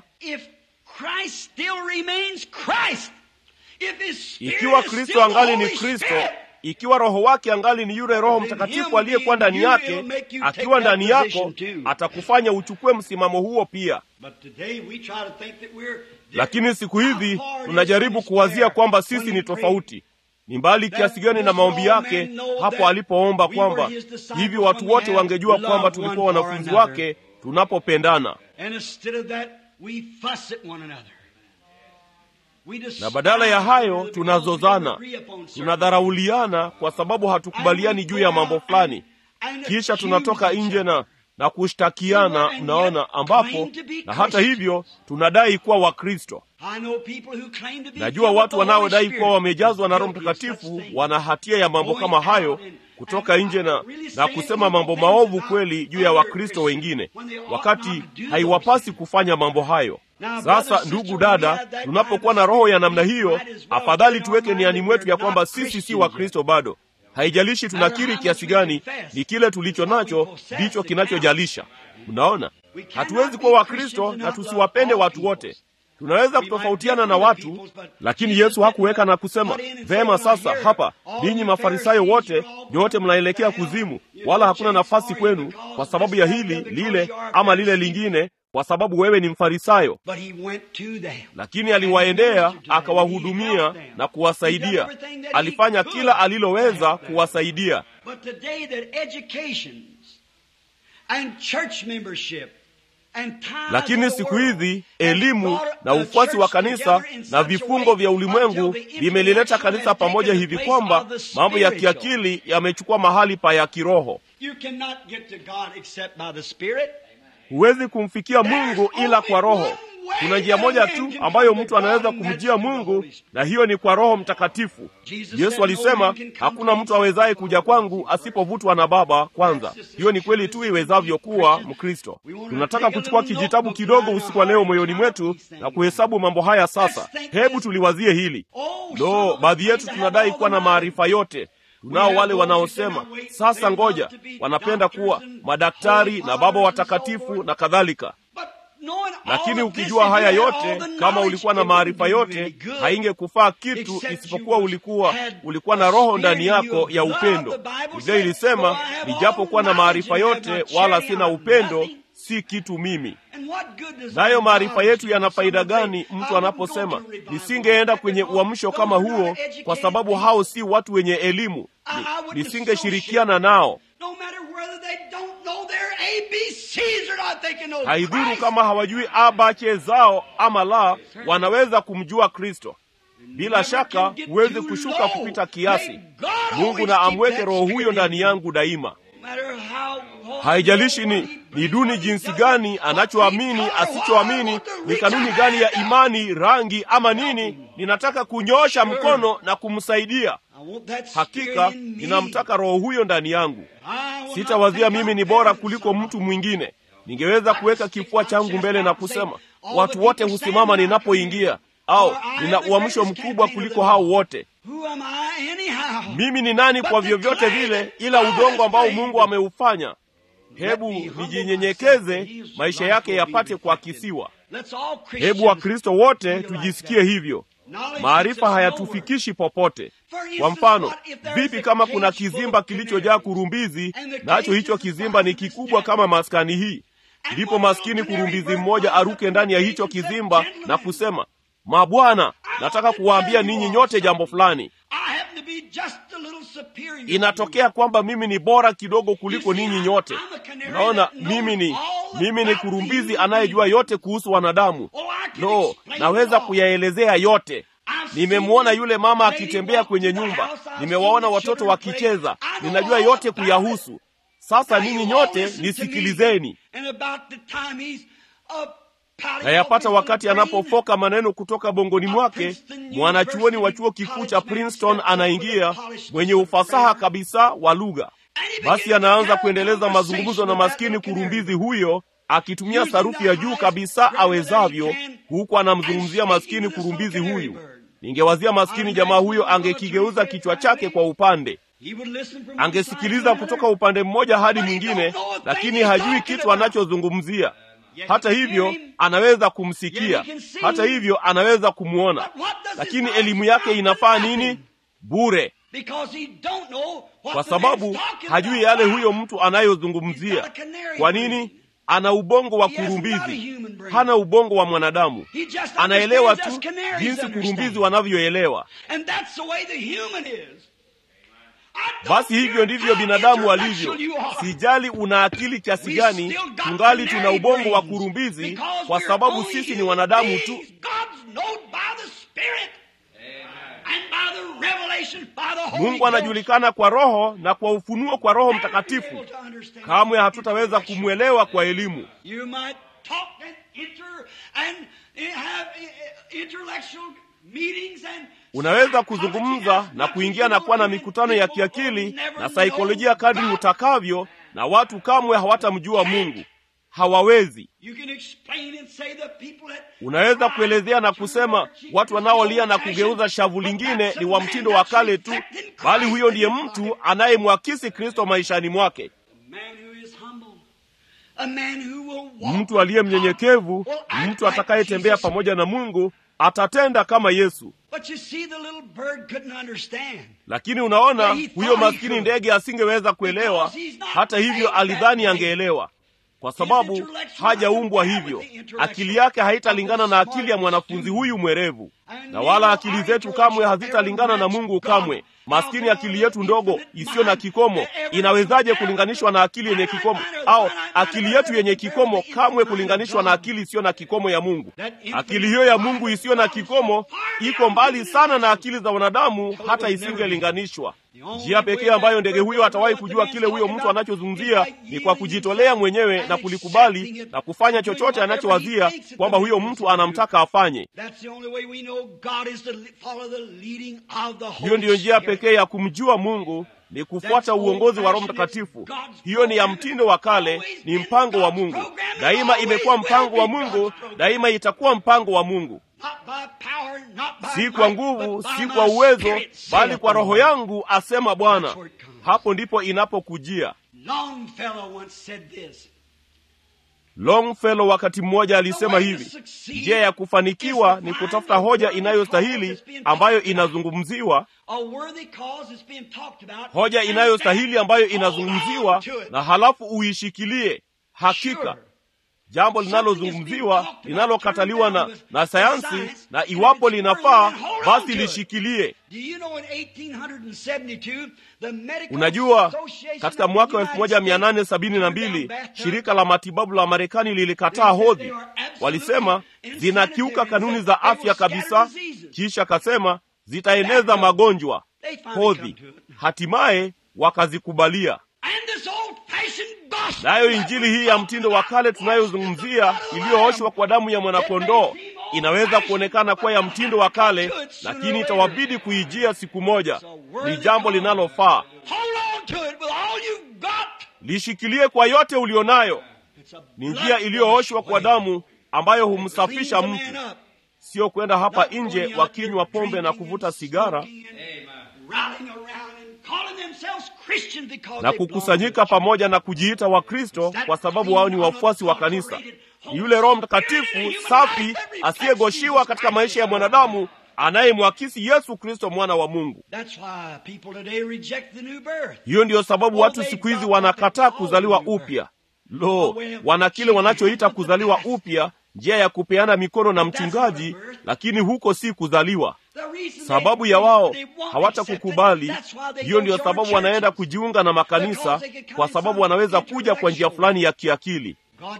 [SPEAKER 1] Ikiwa Kristo angali ni Kristo, ikiwa Roho wake angali ni yule Roho Mtakatifu aliyekuwa ndani yake, akiwa ndani yako, atakufanya uchukue msimamo huo pia. Lakini siku hizi tunajaribu kuwazia kwamba sisi ni tofauti. Ni mbali kiasi gani na maombi yake hapo alipoomba kwamba hivi watu wote wangejua kwamba tulikuwa wanafunzi wake tunapopendana. Na badala ya hayo tunazozana, tunadharauliana kwa sababu hatukubaliani juu ya mambo fulani. Kisha tunatoka nje na na kushtakiana, mnaona, ambapo na hata hivyo tunadai kuwa Wakristo. Najua watu wanaodai kuwa wamejazwa na Roho Mtakatifu wana hatia ya mambo kama hayo, kutoka nje na, na kusema mambo maovu kweli juu ya Wakristo wengine, wakati haiwapasi kufanya mambo hayo. Sasa ndugu dada, tunapokuwa na roho ya namna hiyo, afadhali tuweke niani mwetu ya kwamba sisi si wa Kristo bado. Haijalishi tunakiri kiasi gani, ni kile tulicho nacho ndicho kinachojalisha. Unaona, hatuwezi kuwa wa Kristo na tusiwapende watu wote. Tunaweza kutofautiana na watu, lakini Yesu hakuweka na kusema, vema sasa hapa ninyi Mafarisayo wote nyote mnaelekea kuzimu, wala hakuna nafasi kwenu kwa sababu ya hili lile ama lile lingine, kwa sababu wewe ni Mfarisayo. Lakini aliwaendea akawahudumia na kuwasaidia. Alifanya kila aliloweza kuwasaidia. Lakini siku hizi elimu na ufuasi wa kanisa na vifungo vya ulimwengu vimelileta kanisa pamoja hivi kwamba mambo ya kiakili yamechukua mahali pa ya kiroho. Huwezi kumfikia Mungu ila kwa Roho. Kuna njia moja tu ambayo mtu anaweza kumjia Mungu, na hiyo ni kwa Roho Mtakatifu. Yesu alisema, hakuna mtu awezaye kuja kwangu asipovutwa na Baba kwanza. Hiyo ni kweli tu iwezavyo kuwa Mkristo. Tunataka kuchukua kijitabu kidogo usiku wa leo moyoni mwetu na kuhesabu mambo haya sasa. Hebu tuliwazie hili. Lo, baadhi yetu tunadai kuwa na maarifa yote. Tunao wale wanaosema, sasa ngoja, wanapenda kuwa madaktari na baba watakatifu na kadhalika. Lakini ukijua haya yote, kama ulikuwa na maarifa yote, haingekufaa kitu isipokuwa ulikuwa ulikuwa na roho ndani yako ya upendo. Biblia ilisema, nijapokuwa na maarifa yote wala sina upendo, si kitu mimi. Nayo maarifa yetu yana faida gani mtu anaposema, nisingeenda kwenye uamsho kama huo kwa sababu hao si watu wenye elimu, Ni, nisingeshirikiana nao. Haidhuru kama hawajui abache zao ama la, wanaweza kumjua Kristo. Bila shaka huwezi kushuka kupita kiasi. Mungu na amweke roho huyo ndani yangu daima. Haijalishi ni, ni duni jinsi gani, anachoamini, asichoamini, ni kanuni gani ya imani, rangi ama nini, ninataka kunyoosha mkono na kumsaidia. Hakika ninamtaka roho huyo ndani yangu. Sitawazia mimi ni bora kuliko mtu mwingine. Ningeweza kuweka kifua changu mbele na kusema, watu wote husimama ninapoingia, au nina uamsho mkubwa kuliko hao wote. Mimi ni nani kwa vyovyote vile ila udongo ambao Mungu ameufanya? Hebu nijinyenyekeze, maisha yake yapate kuakisiwa. Hebu Wakristo wote tujisikie hivyo. Maarifa hayatufikishi popote. Kwa mfano, vipi kama kuna kizimba kilichojaa kurumbizi, nacho hicho kizimba ni kikubwa kama maskani hii? Ndipo maskini kurumbizi mmoja aruke ndani ya hicho kizimba na kusema, mabwana, nataka kuwaambia ninyi nyote jambo fulani. Inatokea kwamba mimi ni bora kidogo kuliko ninyi nyote. Naona mimi ni mimi ni kurumbizi anayejua yote kuhusu wanadamu. No, naweza kuyaelezea yote. Nimemwona yule mama akitembea kwenye nyumba, nimewaona watoto wakicheza, ninajua yote kuyahusu. Sasa ninyi nyote nisikilizeni. Na yapata wakati anapofoka maneno kutoka bongoni mwake, mwanachuoni wa chuo kikuu cha Princeton anaingia, mwenye ufasaha kabisa wa lugha. Basi anaanza kuendeleza mazungumzo na maskini kurumbizi huyo, akitumia sarufi ya juu kabisa awezavyo, huku anamzungumzia maskini kurumbizi huyu. Ningewazia maskini jamaa huyo angekigeuza kichwa chake kwa upande. Angesikiliza kutoka upande mmoja hadi mwingine, lakini hajui kitu anachozungumzia. Hata hivyo anaweza kumsikia, hata hivyo anaweza kumuona, lakini elimu yake inafaa nini? Bure, kwa sababu hajui yale huyo mtu anayozungumzia. Kwa nini? Ana ubongo wa kurumbizi, hana ubongo wa mwanadamu. Anaelewa tu jinsi kurumbizi wanavyoelewa. Basi hivyo ndivyo binadamu walivyo. Sijali una akili kiasi gani, tungali tuna ubongo wa kurumbizi, kwa sababu sisi ni wanadamu tu. Mungu anajulikana kwa Roho na kwa ufunuo kwa Roho Mtakatifu. Kamwe hatutaweza kumwelewa kwa elimu. Unaweza kuzungumza na kuingia na kuwa na mikutano ya kiakili na saikolojia kadri utakavyo, na watu kamwe hawatamjua Mungu. hawawezi. Unaweza kuelezea na kusema watu wanaolia na kugeuza shavu lingine ni wa mtindo wa kale tu, bali huyo ndiye mtu anayemwakisi Kristo maishani mwake. Mtu aliye mnyenyekevu, mtu atakayetembea pamoja na Mungu, atatenda kama Yesu. Lakini unaona, huyo maskini ndege asingeweza kuelewa. Hata hivyo alidhani angeelewa, kwa sababu hajaumbwa hivyo. Akili yake haitalingana na akili ya mwanafunzi huyu mwerevu, na wala akili zetu kamwe hazitalingana na Mungu kamwe. Maskini akili yetu ndogo isiyo na kikomo inawezaje kulinganishwa na akili yenye kikomo? Au akili yetu yenye kikomo kamwe kulinganishwa na akili isiyo na kikomo ya Mungu. Akili hiyo ya Mungu isiyo na kikomo iko mbali sana na akili za wanadamu, hata isingelinganishwa. Njia pekee ambayo ndege huyo atawahi kujua kile huyo mtu anachozungumzia ni kwa kujitolea mwenyewe na kulikubali na kufanya chochote anachowazia kwamba huyo mtu anamtaka afanye. Hiyo ndiyo njia pekee ya kumjua Mungu, ni kufuata uongozi wa Roho Mtakatifu. Hiyo ni ya mtindo wa kale, ni mpango wa Mungu. Daima imekuwa mpango wa Mungu, daima itakuwa mpango wa Mungu. Si kwa nguvu, si kwa uwezo, bali kwa Roho yangu, asema Bwana. Hapo ndipo inapokujia. Longfellow wakati mmoja alisema hivi: njia ya kufanikiwa ni kutafuta hoja inayostahili ambayo inazungumziwa, hoja inayostahili ambayo inazungumziwa, na halafu uishikilie. Hakika jambo linalozungumziwa, linalokataliwa na, na sayansi, na iwapo linafaa, basi lishikilie. Unajua, katika mwaka wa elfu moja mia nane sabini na mbili shirika la matibabu la Marekani lilikataa hodhi. Walisema zinakiuka kanuni za afya kabisa, kisha kasema zitaeneza magonjwa. Hodhi hatimaye wakazikubalia. Nayo injili hii ya mtindo wa kale tunayozungumzia, iliyooshwa kwa damu ya mwanakondoo, inaweza kuonekana kuwa ya mtindo wa kale, lakini itawabidi kuijia siku moja. Ni jambo linalofaa. Lishikilie kwa yote ulionayo. Ni njia iliyooshwa kwa damu ambayo humsafisha mtu, sio kwenda hapa nje wakinywa pombe na kuvuta sigara na kukusanyika pamoja na kujiita Wakristo kwa sababu wao ni wafuasi wa kanisa. Ni yule Roho Mtakatifu safi asiyegoshiwa katika maisha ya mwanadamu, anayemwakisi Yesu Kristo mwana wa Mungu. Hiyo ndiyo sababu watu siku hizi wanakataa kuzaliwa upya. Lo, wana kile wanachoita kuzaliwa upya, njia ya kupeana mikono na mchungaji, lakini huko si kuzaliwa. Sababu ya wao hawatakukubali, hiyo ndiyo sababu wanaenda kujiunga na makanisa, kwa sababu wanaweza kuja kwa njia fulani ya kiakili.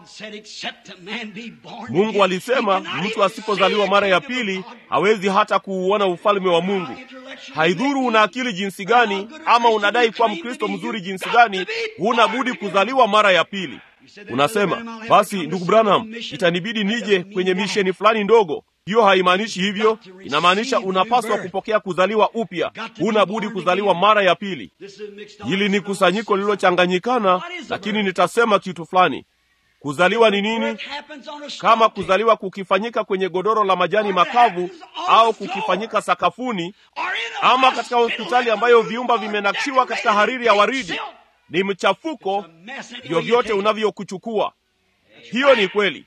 [SPEAKER 1] Mungu alisema mtu asipozaliwa mara ya pili hawezi hata kuuona ufalme wa Mungu. Haidhuru una akili jinsi gani, ama unadai kuwa Mkristo mzuri jinsi gani, huna budi kuzaliwa mara ya pili. Unasema, basi ndugu Branham, itanibidi nije kwenye misheni fulani ndogo. Hiyo haimaanishi hivyo. Inamaanisha unapaswa kupokea kuzaliwa upya. Huna budi kuzaliwa mara ya pili. Hili ni kusanyiko lililochanganyikana, lakini nitasema kitu fulani. Kuzaliwa ni nini? Kama kuzaliwa kukifanyika kwenye godoro la majani makavu, au kukifanyika sakafuni, ama katika hospitali ambayo viumba vimenakshiwa katika hariri ya waridi, ni mchafuko vyovyote unavyokuchukua. Hiyo ni kweli.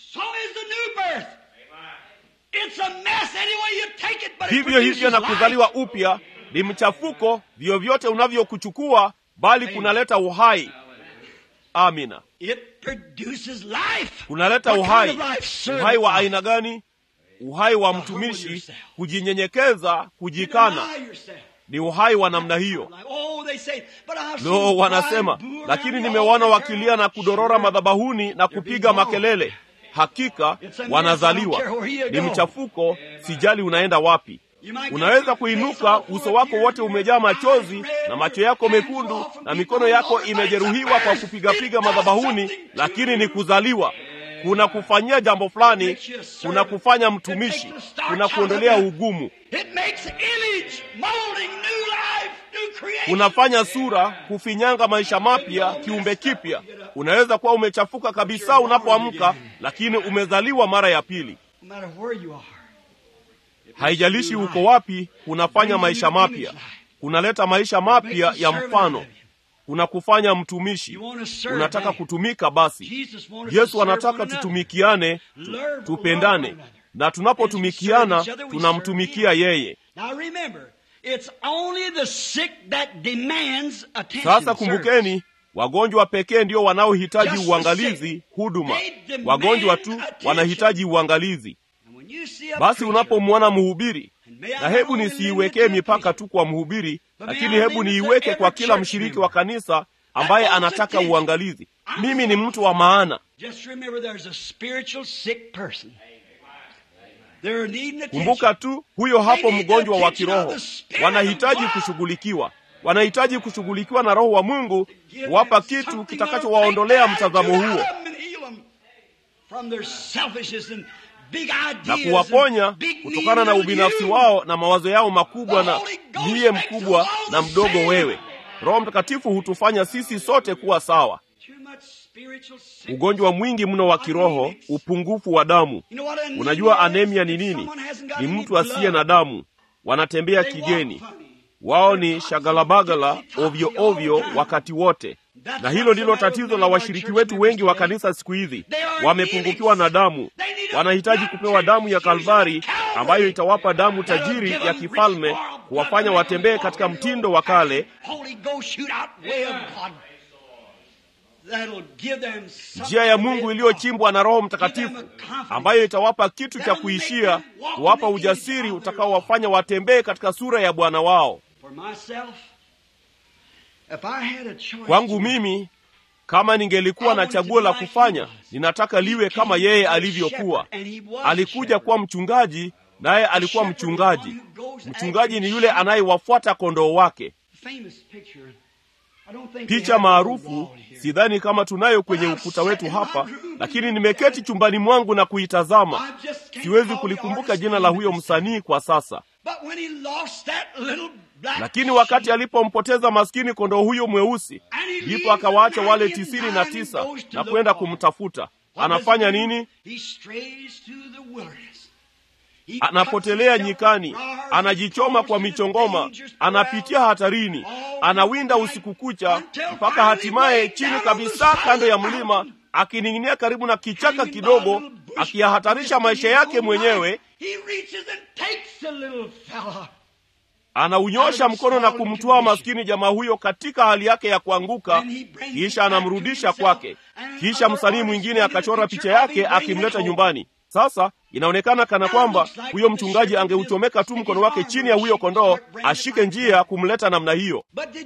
[SPEAKER 1] Vivyo hivyo na kuzaliwa upya ni mchafuko vyovyote unavyokuchukua, bali kunaleta uhai. Amina. Kunaleta uhai. Uhai wa aina gani? Uhai wa mtumishi, kujinyenyekeza, kujikana. Ni uhai wa namna hiyo. Lo, wanasema, lakini nimewaona wakilia na kudorora madhabahuni na kupiga makelele. Hakika wanazaliwa. Ni mchafuko, sijali unaenda wapi. Unaweza kuinuka, uso wako wote umejaa machozi na macho yako mekundu na mikono yako imejeruhiwa kwa kupiga-piga madhabahuni, lakini ni kuzaliwa. Kuna kufanyia jambo fulani, kuna kufanya mtumishi, kuna kuondolea ugumu. unafanya sura, kufinyanga maisha mapya, kiumbe kipya. Unaweza kuwa umechafuka kabisa unapoamka, lakini umezaliwa mara ya pili. Haijalishi uko wapi, unafanya maisha mapya. Unaleta maisha mapya ya mfano. Unakufanya mtumishi. Unataka kutumika basi. Yesu anataka tutumikiane, tupendane. Na tunapotumikiana, tunamtumikia yeye. Sasa kumbukeni, wagonjwa pekee ndio wanaohitaji uangalizi, huduma. Wagonjwa tu wanahitaji uangalizi. Basi unapomwona mhubiri, na hebu nisiiwekee mipaka tu kwa mhubiri, lakini hebu niiweke kwa kila mshiriki wa kanisa ambaye anataka uangalizi. Mimi ni mtu wa maana. Kumbuka tu, huyo hapo mgonjwa wa kiroho. Wanahitaji kushughulikiwa. Wanahitaji kushughulikiwa na Roho wa Mungu, kuwapa kitu kitakachowaondolea mtazamo huo na kuwaponya kutokana na ubinafsi wao na mawazo yao makubwa na niye mkubwa na mdogo wewe. Roho Mtakatifu hutufanya sisi sote kuwa sawa. Ugonjwa mwingi mno wa kiroho, upungufu wa damu. Unajua anemia ni nini? Ni mtu asiye na damu. Wanatembea kigeni. Wao ni shagalabagala, ovyo ovyo wakati wote. Na hilo ndilo tatizo la washiriki wetu wengi wa kanisa siku hizi. Wamepungukiwa na damu. Wanahitaji kupewa damu ya Kalvari ambayo itawapa damu tajiri ya kifalme, kuwafanya watembee katika mtindo wa kale, njia ya Mungu iliyochimbwa na Roho Mtakatifu, ambayo itawapa kitu cha kuishia, kuwapa ujasiri utakaowafanya watembee katika sura ya Bwana wao. Kwangu mimi, kama ningelikuwa na chaguo la kufanya, ninataka liwe kama yeye alivyokuwa. Alikuja kuwa mchungaji, naye alikuwa mchungaji. Mchungaji ni yule anayewafuata kondoo wake. Picha maarufu, sidhani kama tunayo kwenye ukuta wetu hapa, lakini nimeketi chumbani mwangu na kuitazama. Siwezi kulikumbuka jina la huyo msanii kwa sasa. Lakini wakati alipompoteza maskini kondoo huyo mweusi, ndipo akawaacha wale tisini na tisa na kwenda kumtafuta. Anafanya nini? Anapotelea nyikani, anajichoma kwa michongoma, anapitia hatarini, anawinda usiku kucha, mpaka hatimaye chini kabisa kando ya mlima, akining'inia karibu na kichaka kidogo, akiyahatarisha maisha yake mwenyewe. Anaunyosha mkono na kumtoa maskini jamaa huyo katika hali yake ya kuanguka, kisha anamrudisha kwake. Kisha msanii mwingine akachora picha yake akimleta nyumbani. Sasa inaonekana kana kwamba huyo mchungaji angeuchomeka tu mkono wake chini ya huyo kondoo, ashike njia kumleta namna hiyo.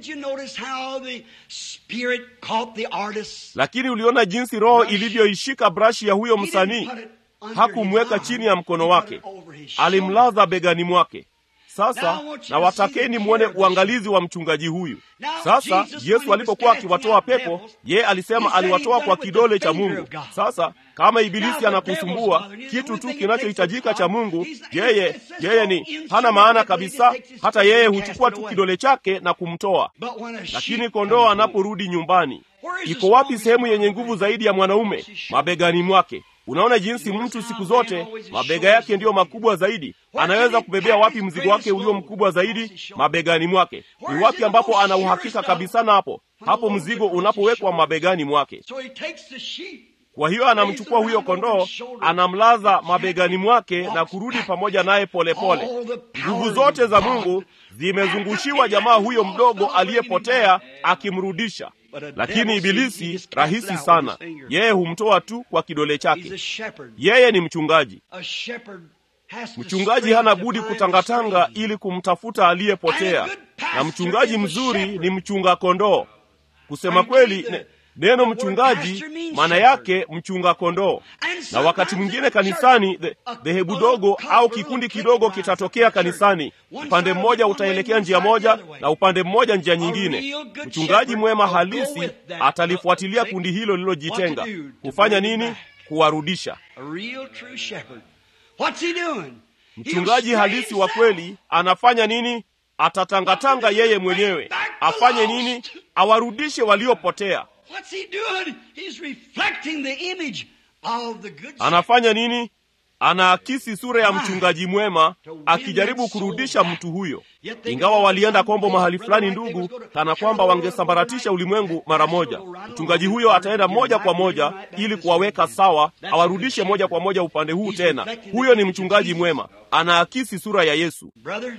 [SPEAKER 1] Lakini uliona jinsi Roho ilivyoishika brashi ya huyo msanii. Hakumweka chini ya mkono wake, alimlaza begani mwake. Sasa na watakeni muone uangalizi wa mchungaji huyu. Sasa Yesu alipokuwa akiwatoa pepo, ye alisema aliwatoa kwa kidole cha Mungu. Sasa kama ibilisi anakusumbua, kitu tu kinachohitajika cha Mungu, yeye yeye ni hana maana kabisa. Hata yeye huchukua tu kidole chake na kumtoa. Lakini kondoo anaporudi nyumbani, iko wapi sehemu yenye nguvu zaidi ya mwanaume? Mabegani mwake. Unaona jinsi mtu siku zote mabega yake ndiyo makubwa zaidi. Anaweza kubebea wapi mzigo wake ulio mkubwa zaidi? Mabegani mwake. Ni wapi ambapo ana uhakika kabisa na hapo? Hapo mzigo unapowekwa mabegani mwake. Kwa hiyo anamchukua huyo kondoo, anamlaza mabegani mwake na kurudi pamoja naye polepole. Nguvu zote za Mungu zimezungushiwa jamaa huyo mdogo aliyepotea, akimrudisha. Lakini ibilisi rahisi sana. Yeye humtoa tu kwa kidole chake. Yeye ni mchungaji. Mchungaji hana budi kutangatanga ili kumtafuta aliyepotea. Na mchungaji mzuri ni mchunga kondoo. Kusema kweli, ne, neno mchungaji maana yake mchunga kondoo. Na wakati mwingine kanisani, dhehebu dogo au kikundi kidogo kitatokea kanisani. Upande mmoja utaelekea njia moja na upande mmoja njia nyingine. Mchungaji mwema halisi atalifuatilia kundi hilo lililojitenga. Kufanya nini? Kuwarudisha. Mchungaji halisi wa kweli anafanya nini? Atatangatanga yeye mwenyewe. Afanye nini? Awarudishe waliopotea. Anafanya nini? Anaakisi sura ya mchungaji mwema, akijaribu kurudisha mtu huyo. Ingawa walienda kombo mahali fulani, ndugu, kana kwamba wangesambaratisha ulimwengu mara moja, mchungaji huyo ataenda moja kwa moja ili kuwaweka sawa, awarudishe moja kwa moja upande huu tena. Huyo ni mchungaji mwema, anaakisi sura ya Yesu.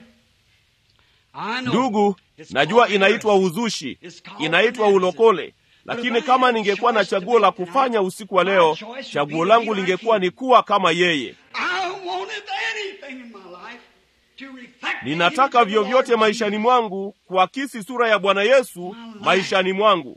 [SPEAKER 1] Ndugu, najua inaitwa uzushi, inaitwa ulokole, lakini kama ningekuwa na chaguo la kufanya usiku wa leo, chaguo langu lingekuwa ni kuwa kama yeye. Ninataka vyovyote maishani mwangu kuakisi sura ya Bwana Yesu maishani mwangu.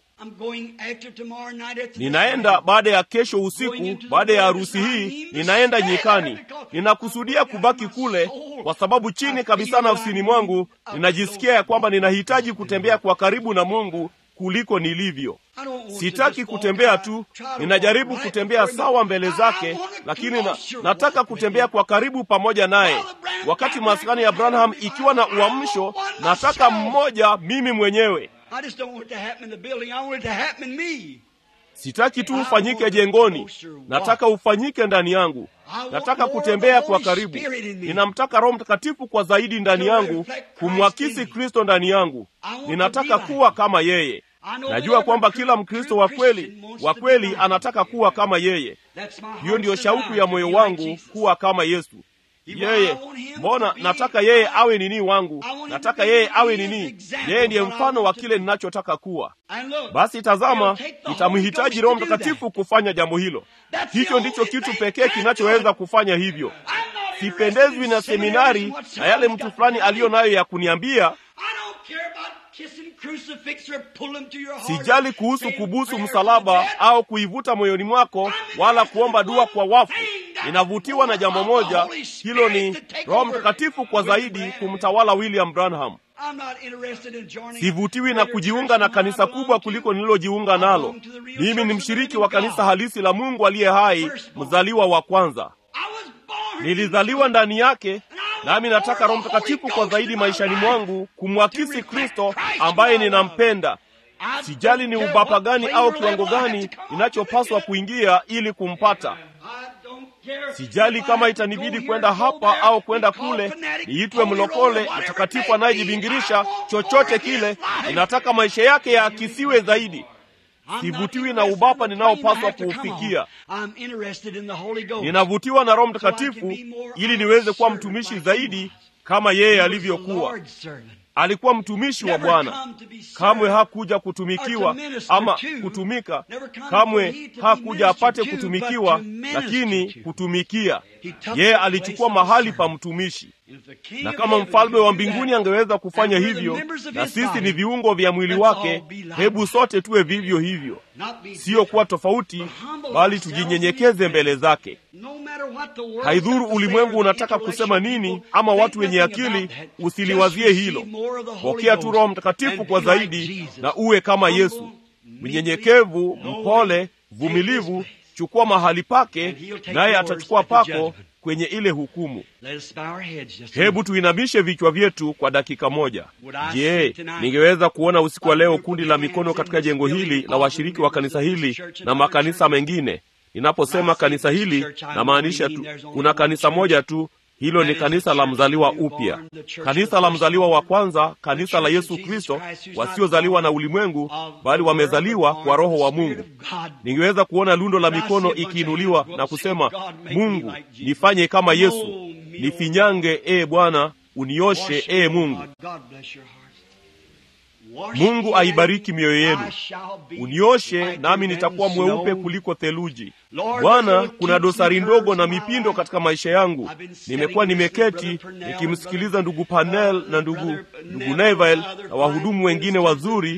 [SPEAKER 1] Ninaenda baada ya kesho usiku, baada ya harusi hii, ninaenda nyikani. Ninakusudia kubaki kule kwa sababu chini kabisa nafsini mwangu ninajisikia ya kwamba ninahitaji kutembea kwa karibu na Mungu kuliko nilivyo. Sitaki kutembea tu, ninajaribu kutembea sawa mbele zake, lakini na, nataka kutembea kwa karibu pamoja naye. Wakati maskani ya Branham ikiwa na uamsho, nataka mmoja mimi mwenyewe. Sitaki tu ufanyike jengoni, nataka ufanyike ndani yangu. Nataka kutembea kwa karibu. Ninamtaka Roho Mtakatifu kwa zaidi ndani yangu, kumwakisi Kristo ndani yangu. Ninataka kuwa kama yeye. Najua kwamba kila Mkristo wa kweli, wa kweli anataka kuwa kama yeye. Hiyo ndiyo shauku ya moyo wangu, kuwa kama Yesu. Yeye, mbona nataka yeye awe nini wangu? Nataka yeye awe nini? Yeye ndiye mfano wa kile ninachotaka kuwa. Basi tazama, nitamhitaji Roho Mtakatifu kufanya jambo hilo. Hicho ndicho kitu pekee kinachoweza kufanya hivyo. Sipendezwi na seminari na yale mtu fulani aliyo nayo ya kuniambia. Sijali kuhusu kubusu msalaba au kuivuta moyoni mwako, wala kuomba dua kwa wafu. Ninavutiwa na jambo moja, hilo ni Roho Mtakatifu kwa zaidi kumtawala William Branham. Sivutiwi na kujiunga na kanisa kubwa kuliko nililojiunga nalo. Mimi ni mshiriki wa kanisa halisi la Mungu aliye hai, mzaliwa wa kwanza. Nilizaliwa ndani yake, nami nataka Roho Mtakatifu kwa zaidi maishani mwangu, kumwakisi Kristo ambaye ninampenda. Sijali ni ubapa gani au kiwango gani ninachopaswa kuingia ili kumpata. Sijali kama itanibidi kwenda hapa au kwenda kule, niitwe mlokole, mtakatifu anayejibingirisha, chochote kile. Ninataka maisha yake yaakisiwe zaidi. Sivutiwi na ubapa ninaopaswa kuufikia. Ninavutiwa na Roho Mtakatifu ili niweze kuwa mtumishi zaidi kama yeye alivyokuwa. Alikuwa mtumishi wa Bwana. Kamwe hakuja kutumikiwa ama kutumika. Kamwe hakuja apate kutumikiwa, lakini kutumikia. Yeye alichukua mahali pa mtumishi. Na kama mfalme wa mbinguni angeweza kufanya hivyo, na sisi ni viungo vya mwili wake, hebu sote tuwe vivyo hivyo. Sio kuwa tofauti, bali tujinyenyekeze mbele zake. Haidhuru ulimwengu unataka kusema nini, ama watu wenye akili, usiliwazie hilo. Pokea tu Roho Mtakatifu kwa zaidi na uwe kama Yesu. Mnyenyekevu, mpole, vumilivu, chukua mahali pake, naye atachukua pako kwenye ile hukumu. Hebu tuinamishe vichwa vyetu kwa dakika moja. Je, ningeweza kuona usiku wa leo kundi la mikono katika jengo hili la washiriki wa kanisa hili na makanisa mengine? Ninaposema kanisa hili, na maanisha tu kuna kanisa moja tu. Hilo ni kanisa la mzaliwa upya, kanisa la mzaliwa wa kwanza, kanisa la Yesu Kristo, wasiozaliwa na ulimwengu, bali wamezaliwa kwa Roho wa Mungu. Ningeweza kuona lundo la mikono ikiinuliwa na kusema, Mungu, nifanye kama Yesu, nifinyange, e Bwana, unioshe, e Mungu. Mungu aibariki mioyo yenu. Unioshe nami nitakuwa mweupe kuliko theluji. Bwana, kuna dosari ndogo na mipindo katika maisha yangu. Nimekuwa nimeketi nikimsikiliza ndugu Panel na ndugu ndugu Neville na wahudumu wengine wazuri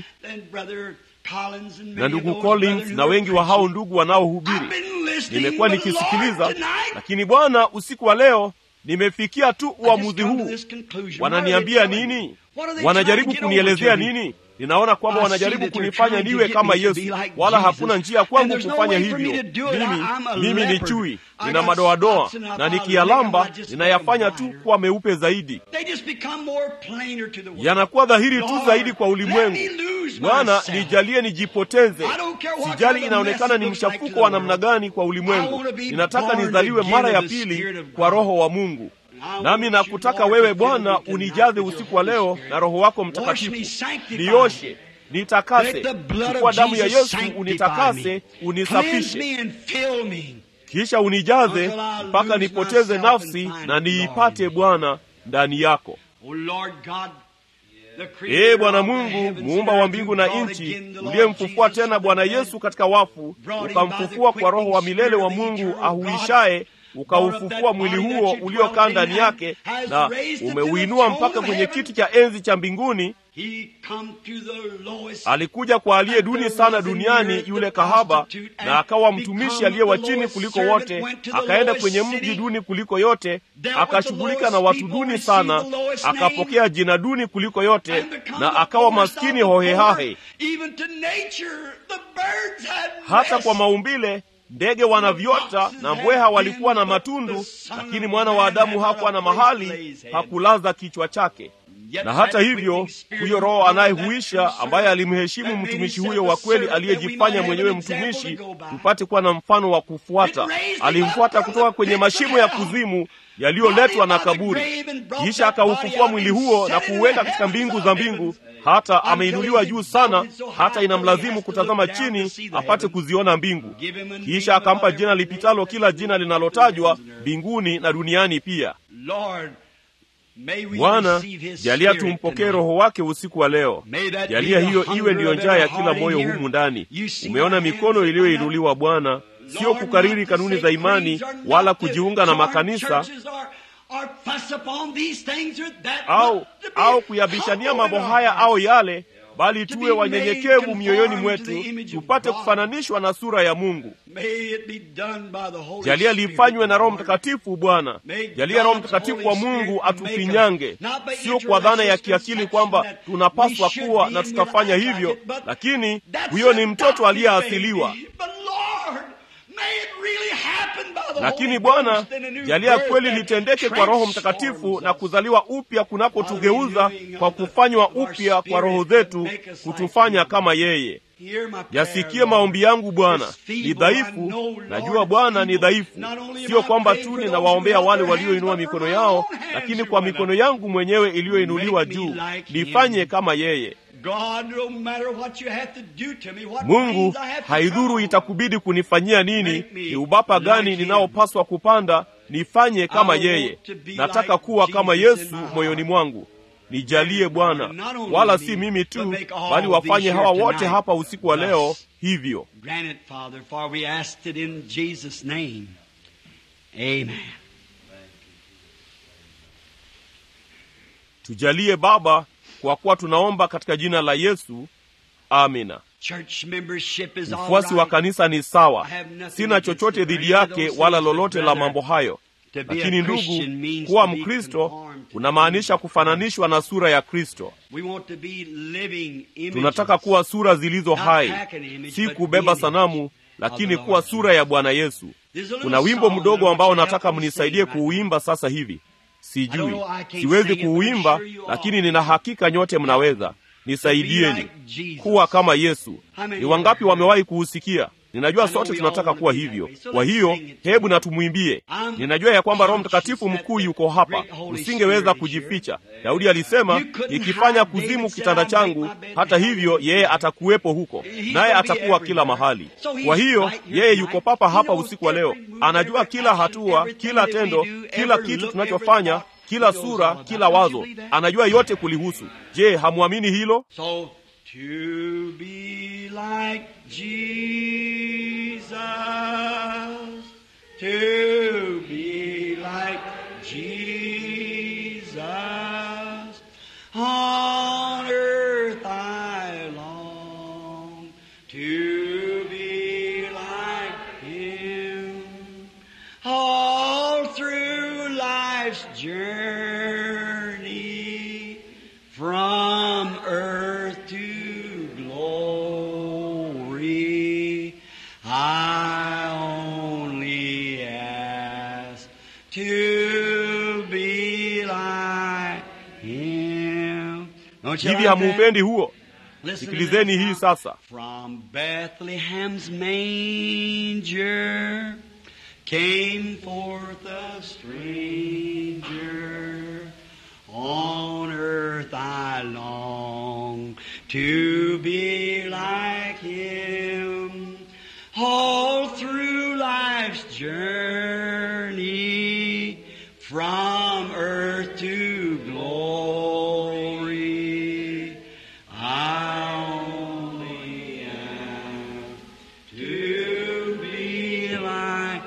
[SPEAKER 1] na ndugu Collins na wengi wa hao ndugu wanaohubiri. Nimekuwa nikisikiliza, lakini Bwana, usiku wa leo nimefikia tu uamuzi huu. Wananiambia nini? Wanajaribu kunielezea nini? Ninaona kwamba wanajaribu kunifanya niwe kama Yesu, wala hakuna njia kwangu kufanya hivyo. Mimi, mimi ni chui, nina madoadoa, na nikiyalamba ninayafanya tu kuwa meupe zaidi. Yanakuwa dhahiri tu zaidi kwa ulimwengu. Bwana, nijalie nijipoteze. Sijali inaonekana ni mchafuko wa namna gani kwa ulimwengu. Ninataka nizaliwe mara ya pili kwa Roho wa Mungu. Nami nakutaka wewe Bwana unijaze usiku wa leo na Roho wako Mtakatifu. Nioshe, nitakase. Chukua damu ya Yesu unitakase, unisafishe. Kisha unijaze mpaka nipoteze nafsi na niipate Bwana ndani yako. Ee Bwana Mungu, muumba wa mbingu na nchi, uliyemfufua tena Bwana Yesu katika wafu, ukamfufua kwa Roho wa milele wa Mungu ahuishaye, ukaufufua mwili huo uliokaa ndani yake, na umeuinua mpaka kwenye kiti cha enzi cha mbinguni. Alikuja kwa aliye duni sana duniani, yule kahaba, na akawa mtumishi aliye wa chini kuliko wote. Akaenda kwenye mji duni kuliko yote, akashughulika na watu duni sana, akapokea jina duni kuliko yote, na akawa maskini hohehahe. Hata kwa maumbile ndege wana viota na mbweha walikuwa na matundu, lakini mwana wa Adamu hakuwa na mahali hakulaza kichwa chake. Na hata hivyo, huyo Roho anayehuisha, ambaye alimheshimu mtumishi huyo wa kweli aliyejifanya mwenyewe mtumishi, tupate kuwa na mfano wa kufuata. Alimfuata kutoka kwenye mashimo ya kuzimu yaliyoletwa na kaburi, kisha akaufufua mwili huo na kuuweka katika mbingu za mbingu, hata ameinuliwa juu sana, hata inamlazimu kutazama chini apate kuziona mbingu. Kisha akampa jina lipitalo kila jina linalotajwa mbinguni na duniani pia. Bwana, jalia tumpokee Roho wake usiku wa leo. Jalia hiyo iwe ndiyo njaa ya kila moyo humu ndani. Umeona mikono iliyoinuliwa Bwana, sio kukariri kanuni za imani wala kujiunga na makanisa au, au kuyabishania mambo haya au yale, bali tuwe wanyenyekevu mioyoni mwetu, tupate kufananishwa na sura ya Mungu. Jalia lifanywe na Roho Mtakatifu Bwana. Jalia Roho Mtakatifu wa Mungu atufinyange, sio kwa dhana ya kiakili kwamba tunapaswa kuwa na tutafanya hivyo, lakini huyo ni mtoto aliyeasiliwa. Lakini Bwana, jalia kweli litendeke kwa Roho Mtakatifu na kuzaliwa upya kunapotugeuza kwa kufanywa upya kwa roho zetu, kutufanya kama yeye. Yasikie maombi yangu Bwana. Ni dhaifu, najua Bwana ni dhaifu. Sio kwamba tu ninawaombea wale walioinua mikono yao, lakini kwa mikono yangu mwenyewe iliyoinuliwa juu, nifanye kama yeye. Mungu, haidhuru itakubidi kunifanyia nini, ni ubapa gani ninaopaswa kupanda, nifanye kama yeye. Nataka kuwa kama Yesu moyoni mwangu. Nijalie Bwana, wala si mimi tu, bali wafanye hawa wote hapa usiku wa leo hivyo. Tujalie Baba, kwa kuwa tunaomba katika jina la Yesu. Amina. Ufuasi wa kanisa ni sawa. Sina chochote dhidi yake wala lolote la mambo hayo. Lakini ndugu, kuwa Mkristo unamaanisha kufananishwa na sura ya Kristo. Tunataka kuwa sura zilizo hai, si kubeba sanamu, lakini kuwa sura ya Bwana Yesu. Kuna wimbo mdogo ambao nataka mnisaidie kuuimba sasa hivi. Sijui, siwezi kuuimba, lakini nina hakika nyote mnaweza. Nisaidieni kuwa kama Yesu. Ni wangapi wamewahi kuusikia? Ninajua sote tunataka kuwa hivyo. Kwa hiyo, hebu na tumuimbie. Ninajua ya kwamba Roho Mtakatifu mkuu yuko hapa. Usingeweza kujificha. Daudi alisema, nikifanya kuzimu kitanda changu, hata hivyo yeye atakuwepo huko, naye atakuwa kila mahali. Kwa hiyo, yeye yuko papa hapa usiku wa leo. Anajua kila hatua, kila tendo, kila kitu tunachofanya, kila sura, kila wazo. Anajua yote kulihusu. Je, hamuamini hilo?
[SPEAKER 2] So, to be like Jesus, to be like Jesus, on earth I long to be like Him, all through life's journey from earth to I only ask to be like him. Don't you
[SPEAKER 1] Hivi
[SPEAKER 2] like
[SPEAKER 1] hamuupendi huo?
[SPEAKER 2] Listen to
[SPEAKER 1] Sikilizeni
[SPEAKER 2] this
[SPEAKER 1] hii
[SPEAKER 2] now.
[SPEAKER 1] sasa.
[SPEAKER 2] From Bethlehem's manger came forth a stranger. On earth I long to be like him. All through life's journey, from earth to glory, I only have to be like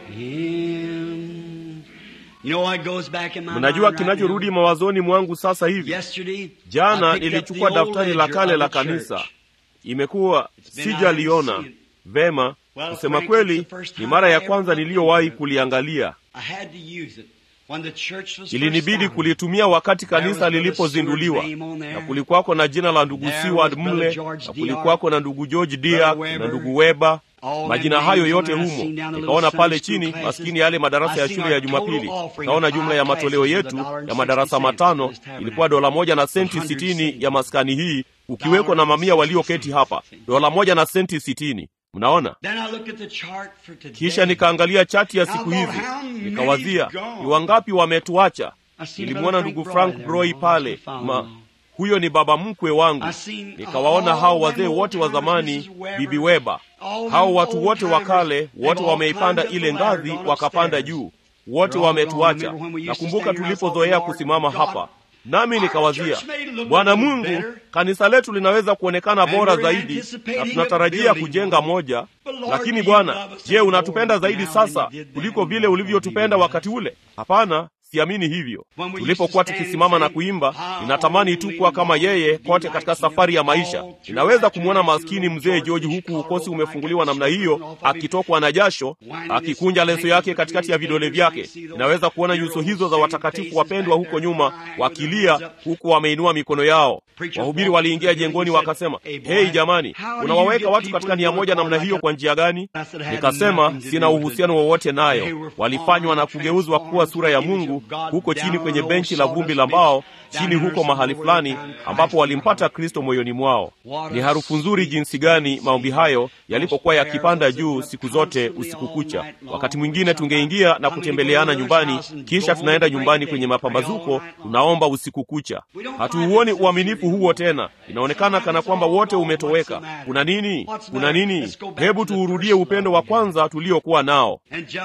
[SPEAKER 2] him. You know what goes back in my
[SPEAKER 1] Mnajua
[SPEAKER 2] mind right
[SPEAKER 1] kinachorudi
[SPEAKER 2] now?
[SPEAKER 1] mawazoni mwangu sasa hivi?
[SPEAKER 2] Yesterday,
[SPEAKER 1] Jana
[SPEAKER 2] I picked up the
[SPEAKER 1] nilichukua
[SPEAKER 2] old
[SPEAKER 1] daftari la
[SPEAKER 2] ledger
[SPEAKER 1] kale
[SPEAKER 2] of
[SPEAKER 1] la
[SPEAKER 2] the church.
[SPEAKER 1] kanisa. Imekuwa
[SPEAKER 2] been out
[SPEAKER 1] sijaliona
[SPEAKER 2] and seen it.
[SPEAKER 1] vema.
[SPEAKER 2] Well,
[SPEAKER 1] Kusema
[SPEAKER 2] frankly, it's
[SPEAKER 1] kweli,
[SPEAKER 2] the first
[SPEAKER 1] ni
[SPEAKER 2] time
[SPEAKER 1] mara
[SPEAKER 2] I
[SPEAKER 1] ya
[SPEAKER 2] ever
[SPEAKER 1] kwanza
[SPEAKER 2] looked
[SPEAKER 1] niliyowahi
[SPEAKER 2] into it.
[SPEAKER 1] kuliangalia.
[SPEAKER 2] I had to use it. When the church was
[SPEAKER 1] Ilinibidi
[SPEAKER 2] first started,
[SPEAKER 1] kulitumia wakati
[SPEAKER 2] there was
[SPEAKER 1] kanisa
[SPEAKER 2] Brother
[SPEAKER 1] lilipozinduliwa,
[SPEAKER 2] Seward's name on there.
[SPEAKER 1] na kulikuwako na jina la ndugu
[SPEAKER 2] There
[SPEAKER 1] Seward
[SPEAKER 2] was Brother
[SPEAKER 1] mle,
[SPEAKER 2] George
[SPEAKER 1] na
[SPEAKER 2] Diak,
[SPEAKER 1] kulikuwako na ndugu George Diak
[SPEAKER 2] Brother
[SPEAKER 1] na
[SPEAKER 2] Weber.
[SPEAKER 1] ndugu Weber.
[SPEAKER 2] All
[SPEAKER 1] Majina
[SPEAKER 2] them
[SPEAKER 1] hayo
[SPEAKER 2] names
[SPEAKER 1] yote
[SPEAKER 2] on there. I
[SPEAKER 1] humo.
[SPEAKER 2] seen down the
[SPEAKER 1] Nikaona
[SPEAKER 2] little
[SPEAKER 1] pale
[SPEAKER 2] Sunday school
[SPEAKER 1] chini
[SPEAKER 2] classes.
[SPEAKER 1] maskini yale madarasa
[SPEAKER 2] I
[SPEAKER 1] ya
[SPEAKER 2] seen
[SPEAKER 1] shule
[SPEAKER 2] our
[SPEAKER 1] ya
[SPEAKER 2] total
[SPEAKER 1] Jumapili.
[SPEAKER 2] offering
[SPEAKER 1] Nikaona
[SPEAKER 2] of
[SPEAKER 1] jumla
[SPEAKER 2] five
[SPEAKER 1] ya matoleo
[SPEAKER 2] classes
[SPEAKER 1] yetu
[SPEAKER 2] was a dollar
[SPEAKER 1] ya madarasa
[SPEAKER 2] and sixty
[SPEAKER 1] matano
[SPEAKER 2] cents for this
[SPEAKER 1] ilikuwa dola moja na senti
[SPEAKER 2] tabernacle.
[SPEAKER 1] sitini ya maskani hii, ukiweko na mamia walioketi hapa. Dola moja na senti sitini. Mnaona?
[SPEAKER 2] Then I looked at the chart for today.
[SPEAKER 1] Kisha nikaangalia chati ya siku hizi, nikawazia ni wangapi wametuacha. Nilimwona ndugu Frank Broy pale. Ma, huyo ni baba mkwe wangu. Nikawaona hao wazee wote wa zamani, Bibi Weber. Hao watu wote wa kale, wote wameipanda ile ngazi wakapanda juu. Wote wametuacha. Nakumbuka tulipozoea kusimama hapa. Nami nikawazia, Bwana Mungu, kanisa letu linaweza kuonekana bora zaidi na tunatarajia kujenga moja, lakini Bwana, je, unatupenda zaidi sasa kuliko vile ulivyotupenda wakati ule? Hapana, siamini hivyo. Tulipokuwa tukisimama na kuimba, ninatamani tu kuwa kama yeye kote katika safari ya maisha. Ninaweza kumwona maskini mzee George huku ukosi umefunguliwa namna hiyo, akitokwa na jasho, akikunja leso yake katikati ya vidole vyake. Ninaweza kuona nyuso hizo za watakatifu wapendwa huko nyuma, wakilia huku wameinua mikono yao. Wahubiri waliingia jengoni wakasema, "Hey jamani, unawaweka watu katika nia moja namna hiyo kwa njia gani?" Nikasema, sina uhusiano wowote nayo. Walifanywa na kugeuzwa kuwa sura ya Mungu huko chini kwenye benchi la vumbi la mbao, chini huko mahali fulani ambapo walimpata Kristo moyoni mwao. Ni harufu nzuri jinsi gani maombi hayo yalipokuwa yakipanda juu siku zote usiku kucha. Wakati mwingine tungeingia na kutembeleana nyumbani, kisha tunaenda nyumbani kwenye mapambazuko, tunaomba usiku kucha. Hatuuoni uaminifu huo tena. Inaonekana kana kwamba wote umetoweka. Kuna nini? Kuna nini? Hebu tuurudie upendo wa kwanza tuliokuwa nao.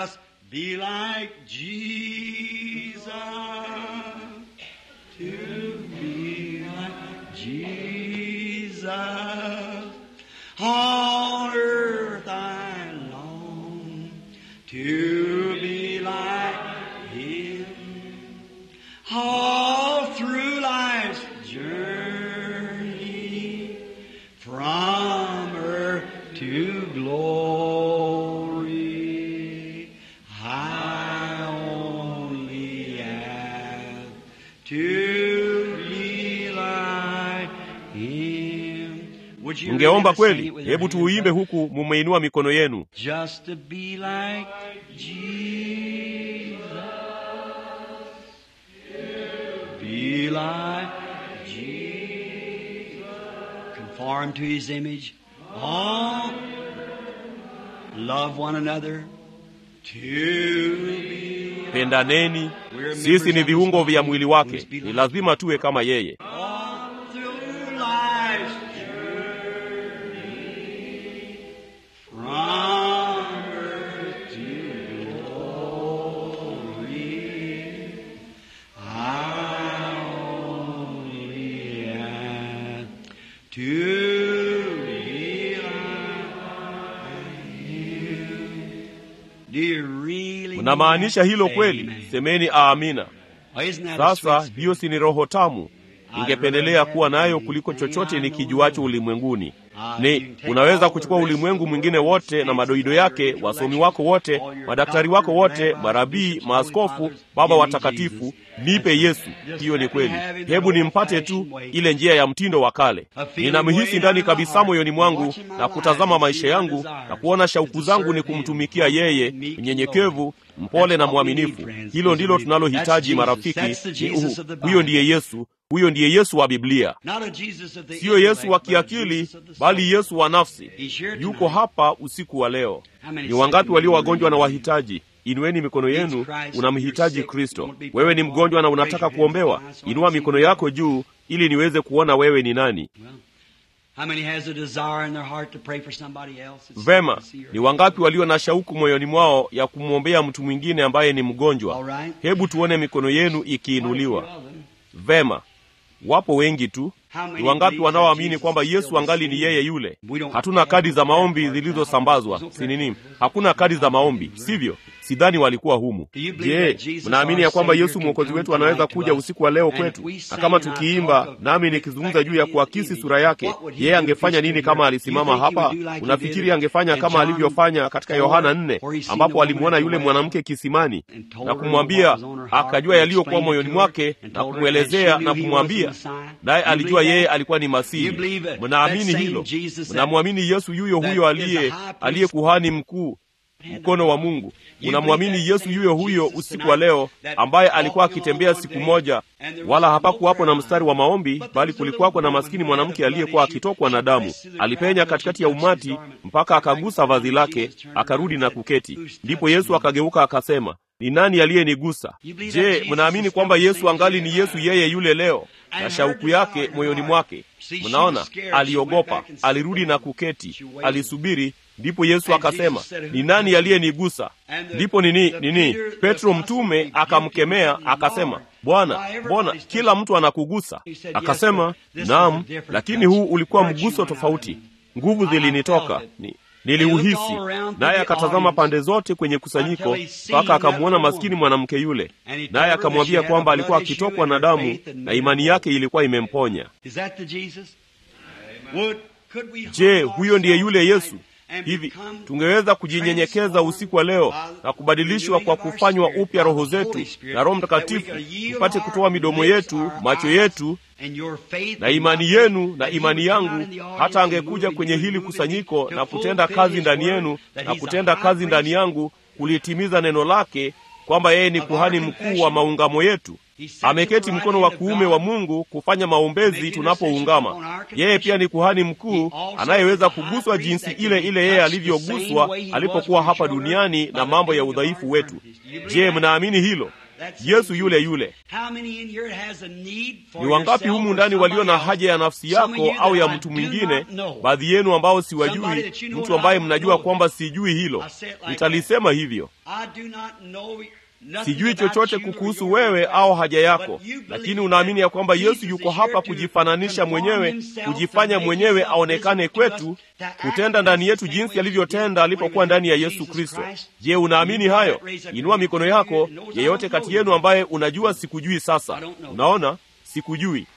[SPEAKER 2] Be like Jesus, to be like Jesus. On earth I long to be like him. All through life's journey, from earth to glory, to be like him.
[SPEAKER 1] Mngeomba kweli? Hebu tuuimbe huku mumeinua mikono yenu.
[SPEAKER 2] Just to be like Jesus, be like Jesus, conform to his image. Oh, love one another, to be.
[SPEAKER 1] Pendaneni, sisi ni viungo vya mwili wake. Ni lazima tuwe kama yeye. Unamaanisha hilo kweli? Semeni amina. Sasa hiyo si ni roho tamu? Ningependelea kuwa nayo kuliko chochote nikijuacho ulimwenguni. Ni unaweza kuchukua ulimwengu mwingine wote na madoido yake, wasomi wako wote, madaktari wako wote, marabii, maaskofu, baba watakatifu, nipe Yesu. Hiyo ni kweli. Hebu nimpate tu ile njia ya mtindo wa kale. Ninamhisi ndani kabisa moyoni mwangu na kutazama maisha yangu na kuona shauku zangu ni kumtumikia yeye, mnyenyekevu, mpole na mwaminifu. Hilo ndilo tunalohitaji marafiki. Ni uhu. Huyo ndiye Yesu. Huyo ndiye Yesu wa Biblia. Sio Yesu wa kiakili, bali Yesu wa nafsi. Yuko hapa usiku wa leo. Ni wangapi walio wagonjwa na wahitaji? Inueni mikono yenu. Unamhitaji Kristo. Wewe ni mgonjwa na unataka kuombewa? Inua mikono yako juu ili niweze kuona wewe ni nani. Vema, ni wangapi walio na shauku moyoni mwao ya kumwombea mtu mwingine ambaye ni mgonjwa? Hebu tuone mikono yenu ikiinuliwa. Vema, wapo wengi tu. Ni wangapi wanaoamini kwamba Yesu angali ni yeye yule? Hatuna kadi za maombi zilizosambazwa, si nini? Hakuna kadi za maombi, sivyo? Sidhani walikuwa humu. Je, mnaamini ya kwamba Yesu Mwokozi wetu anaweza kuja usiku wa leo kwetu? Na kama tukiimba, nami nikizungumza juu ya kuakisi sura yake, yeye angefanya nini kama alisimama hapa? Unafikiri angefanya kama alivyofanya katika Yohana nne, ambapo alimuona yule mwanamke kisimani na kumwambia, akajua yaliyokuwa moyoni mwake na kumwelezea na kumwambia, naye alijua yeye alikuwa ni Masihi. Mnaamini hilo? Mnamwamini Yesu yuyo huyo aliye aliye kuhani mkuu, mkono wa Mungu? Unamwamini Yesu yuyo huyo usiku wa leo, ambaye alikuwa akitembea siku moja, wala hapakuwapo na mstari wa maombi, bali kulikuwako na maskini mwanamke aliyekuwa akitokwa na damu. Alipenya katikati ya umati mpaka akagusa vazi lake, akarudi na kuketi. Ndipo Yesu akageuka akasema, ni nani aliyenigusa? Je, mnaamini kwamba Yesu angali ni Yesu yeye yule leo? Na shauku yake moyoni mwake, mnaona, aliogopa, alirudi na kuketi, alisubiri. Ndipo Yesu akasema, ni nani aliyenigusa? Ndipo nini nini Petro mtume akamkemea akasema, Bwana, mbona kila mtu anakugusa? Akasema, naam, lakini huu ulikuwa mguso tofauti. Nguvu zilinitoka, ni niliuhisi. Naye akatazama pande zote kwenye kusanyiko mpaka akamwona maskini mwanamke yule, naye akamwambia kwamba alikuwa akitokwa na damu na imani yake ilikuwa imemponya. Je, huyo ndiye yule Yesu? Hivi tungeweza kujinyenyekeza usiku wa leo na kubadilishwa kwa kufanywa upya roho zetu na Roho Mtakatifu, tupate kutoa midomo yetu, macho yetu na imani yenu na imani yangu, hata angekuja kwenye hili kusanyiko na kutenda kazi ndani yenu na kutenda kazi ndani yangu, kulitimiza neno lake kwamba yeye ni kuhani mkuu wa maungamo yetu. Ameketi mkono wa kuume wa Mungu kufanya maombezi tunapoungama. Yeye pia ni kuhani mkuu anayeweza kuguswa jinsi ile ile yeye alivyoguswa alipokuwa hapa duniani na mambo ya udhaifu wetu. Je, mnaamini hilo? Yesu yule yule. Ni wangapi humu ndani walio na haja ya nafsi yako au ya mtu mwingine? Baadhi yenu ambao siwajui, mtu ambaye mnajua kwamba sijui hilo. Nitalisema hivyo. Sijui chochote kukuhusu wewe au haja yako, lakini unaamini ya kwamba Yesu yuko hapa kujifananisha mwenyewe, kujifanya mwenyewe aonekane kwetu, kutenda ndani yetu jinsi alivyotenda alipokuwa ndani ya Yesu Kristo. Je, unaamini hayo? Inua mikono yako, yeyote kati yenu ambaye unajua sikujui sasa. Unaona, sikujui.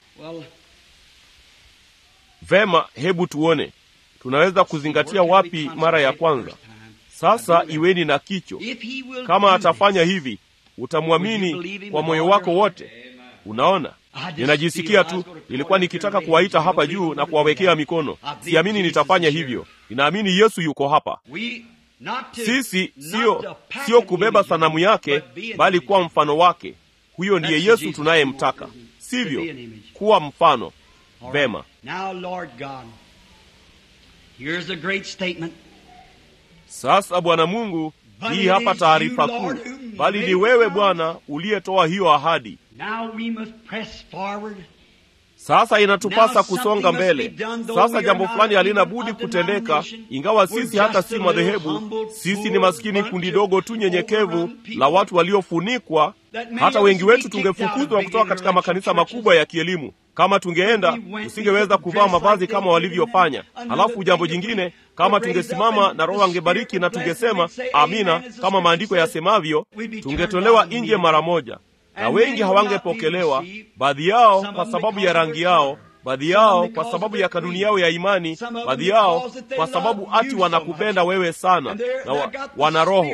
[SPEAKER 1] Vema, hebu tuone. Tunaweza kuzingatia wapi mara ya kwanza? Sasa iweni na kicho. Kama atafanya hivi, utamwamini kwa moyo wako wote. Unaona, ninajisikia tu, nilikuwa nikitaka kuwaita hapa juu na kuwawekea mikono. Siamini nitafanya hivyo. Ninaamini Yesu yuko hapa. Sisi sio sio kubeba sanamu yake, bali kuwa mfano wake. Huyo ndiye Yesu tunayemtaka, sivyo? Kuwa mfano. Vema. Sasa Bwana Mungu, hii hapa taarifa kuu. Bali ni wewe Bwana uliyetoa hiyo ahadi. Sasa inatupasa kusonga mbele. Sasa jambo fulani halina budi kutendeka, ingawa sisi hata si madhehebu. Sisi ni maskini kundi dogo tu nyenyekevu la watu waliofunikwa. Hata wengi wetu tungefukuzwa kutoka katika makanisa makubwa ya kielimu. Kama tungeenda, tusingeweza kuvaa mavazi kama walivyofanya. Halafu jambo jingine, kama tungesimama na Roho angebariki na tungesema amina kama maandiko yasemavyo, tungetolewa nje mara moja. Na wengi hawangepokelewa, baadhi yao kwa sababu ya rangi yao, baadhi yao kwa sababu ya kanuni yao ya imani, baadhi yao kwa sababu ati wanakupenda wewe sana na wa, wana roho.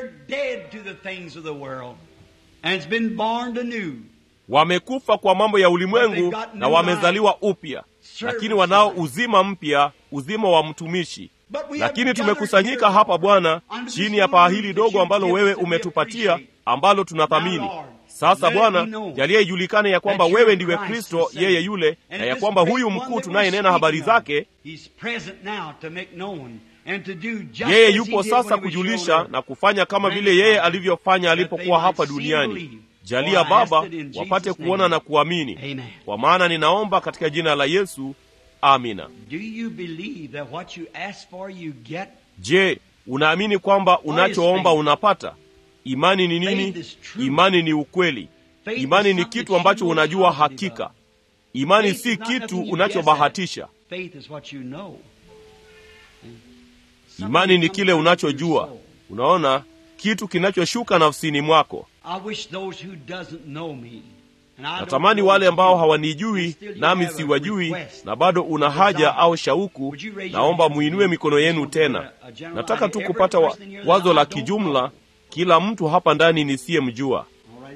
[SPEAKER 1] Wamekufa kwa mambo ya ulimwengu na wamezaliwa upya, lakini wanao uzima mpya, uzima wa mtumishi. Lakini tumekusanyika hapa Bwana, chini ya paa hili dogo ambalo wewe umetupatia, ambalo tunathamini. Sasa Bwana, jalia ijulikane ya kwamba wewe ndiwe Kristo, yeye yule, na ya kwamba huyu mkuu tunayenena habari zake, yeye yupo sasa kujulisha na kufanya kama vile yeye alivyofanya alipokuwa hapa duniani. Jalia Baba, wapate kuona na kuamini. Kwa maana ninaomba katika jina la Yesu. Amina. Je, unaamini kwamba unachoomba unapata? Imani ni nini? Imani ni ukweli. Imani ni kitu ambacho unajua hakika. Imani si kitu unachobahatisha. Imani ni kile unachojua. Unaona, kitu kinachoshuka nafsini mwako. Natamani wale ambao hawanijui nami siwajui na bado una haja au shauku, naomba muinue mikono yenu tena. Nataka tu kupata wa, wazo la kijumla, kila mtu hapa ndani nisiyemjua.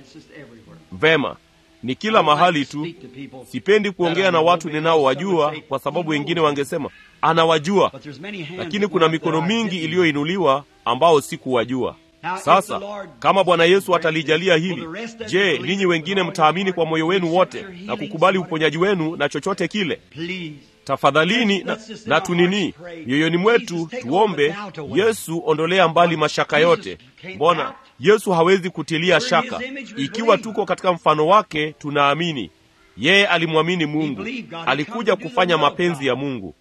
[SPEAKER 1] Vema, ni kila mahali tu. Sipendi kuongea na watu ninaowajua kwa sababu wengine wangesema anawajua, lakini kuna mikono mingi iliyoinuliwa ambao sikuwajua. Sasa kama Bwana Yesu atalijalia hili, je, ninyi wengine mtaamini kwa moyo wenu wote na kukubali uponyaji wenu na chochote kile? Tafadhalini na, na tunini mioyoni mwetu tuombe, Yesu ondolea mbali mashaka yote. Mbona Yesu hawezi kutilia shaka? Ikiwa tuko katika mfano wake, tunaamini. Yeye alimwamini Mungu, alikuja kufanya mapenzi ya Mungu.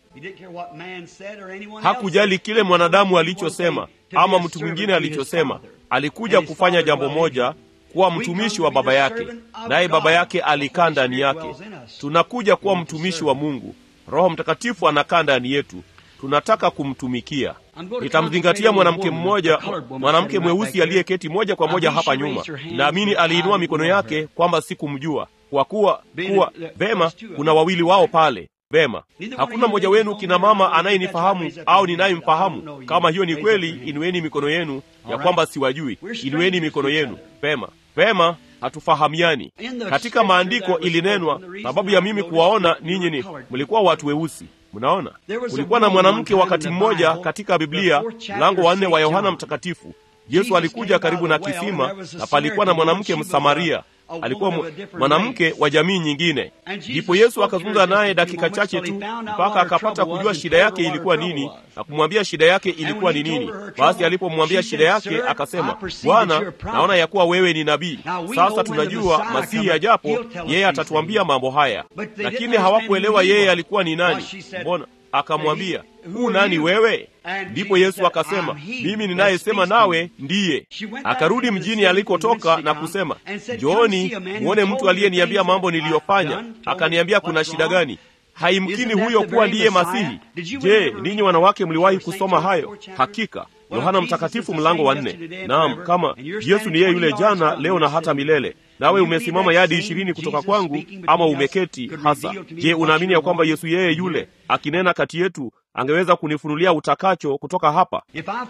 [SPEAKER 1] Hakujali kile mwanadamu alichosema ama mtu mwingine alichosema. Alikuja kufanya jambo moja, kuwa mtumishi wa baba yake, naye baba yake alikaa ndani yake. Tunakuja kuwa mtumishi wa Mungu. Roho Mtakatifu anakaa ndani yetu. Tunataka kumtumikia. Nitamzingatia mwanamke mmoja, mwanamke mweusi aliyeketi moja kwa moja hapa nyuma. Naamini aliinua mikono yake kwamba sikumjua. Kwa kuwa kuwa vema, kuna wawili wao pale. Vema, hakuna mmoja wenu kina mama anayenifahamu au ninayemfahamu. Kama hiyo ni kweli, inueni mikono yenu ya kwamba siwajui. Inueni mikono yenu. Vema, vema, hatufahamiani. Katika maandiko ilinenwa, sababu ya mimi kuwaona ninyi ni mlikuwa watu weusi. Mnaona, kulikuwa na mwanamke wakati mmoja katika Biblia, mlango wa nne wa Yohana Mtakatifu. Yesu alikuja karibu na kisima na palikuwa na mwanamke Msamaria. Alikuwa mwanamke wa jamii nyingine. Ndipo Yesu akazungumza naye dakika chache tu mpaka akapata kujua shida yake ilikuwa nini na kumwambia shida yake ilikuwa ni nini. Basi alipomwambia shida yake akasema, Bwana, naona ya kuwa wewe ni nabii. Sasa tunajua Masihi ajapo yeye atatuambia mambo haya. Lakini hawakuelewa yeye alikuwa ni nani. Mbona? Akamwambia, huu nani wewe? Ndipo Yesu akasema, mimi ninayesema nawe ndiye. Akarudi mjini alikotoka na kusema, Njooni muone mtu aliyeniambia mambo niliyofanya. Akaniambia kuna shida gani? Haimkini huyo kuwa ndiye Masihi? Je, ninyi wanawake mliwahi kusoma hayo? Hakika Yohana Mtakatifu mlango wa nne. Naam, kama Yesu ni yeye yule jana, leo na hata milele. Nawe umesimama yadi ishirini kutoka kwangu, ama umeketi hasa. Je, unaamini ya kwamba Yesu yeye yule akinena kati yetu angeweza kunifunulia utakacho kutoka hapa?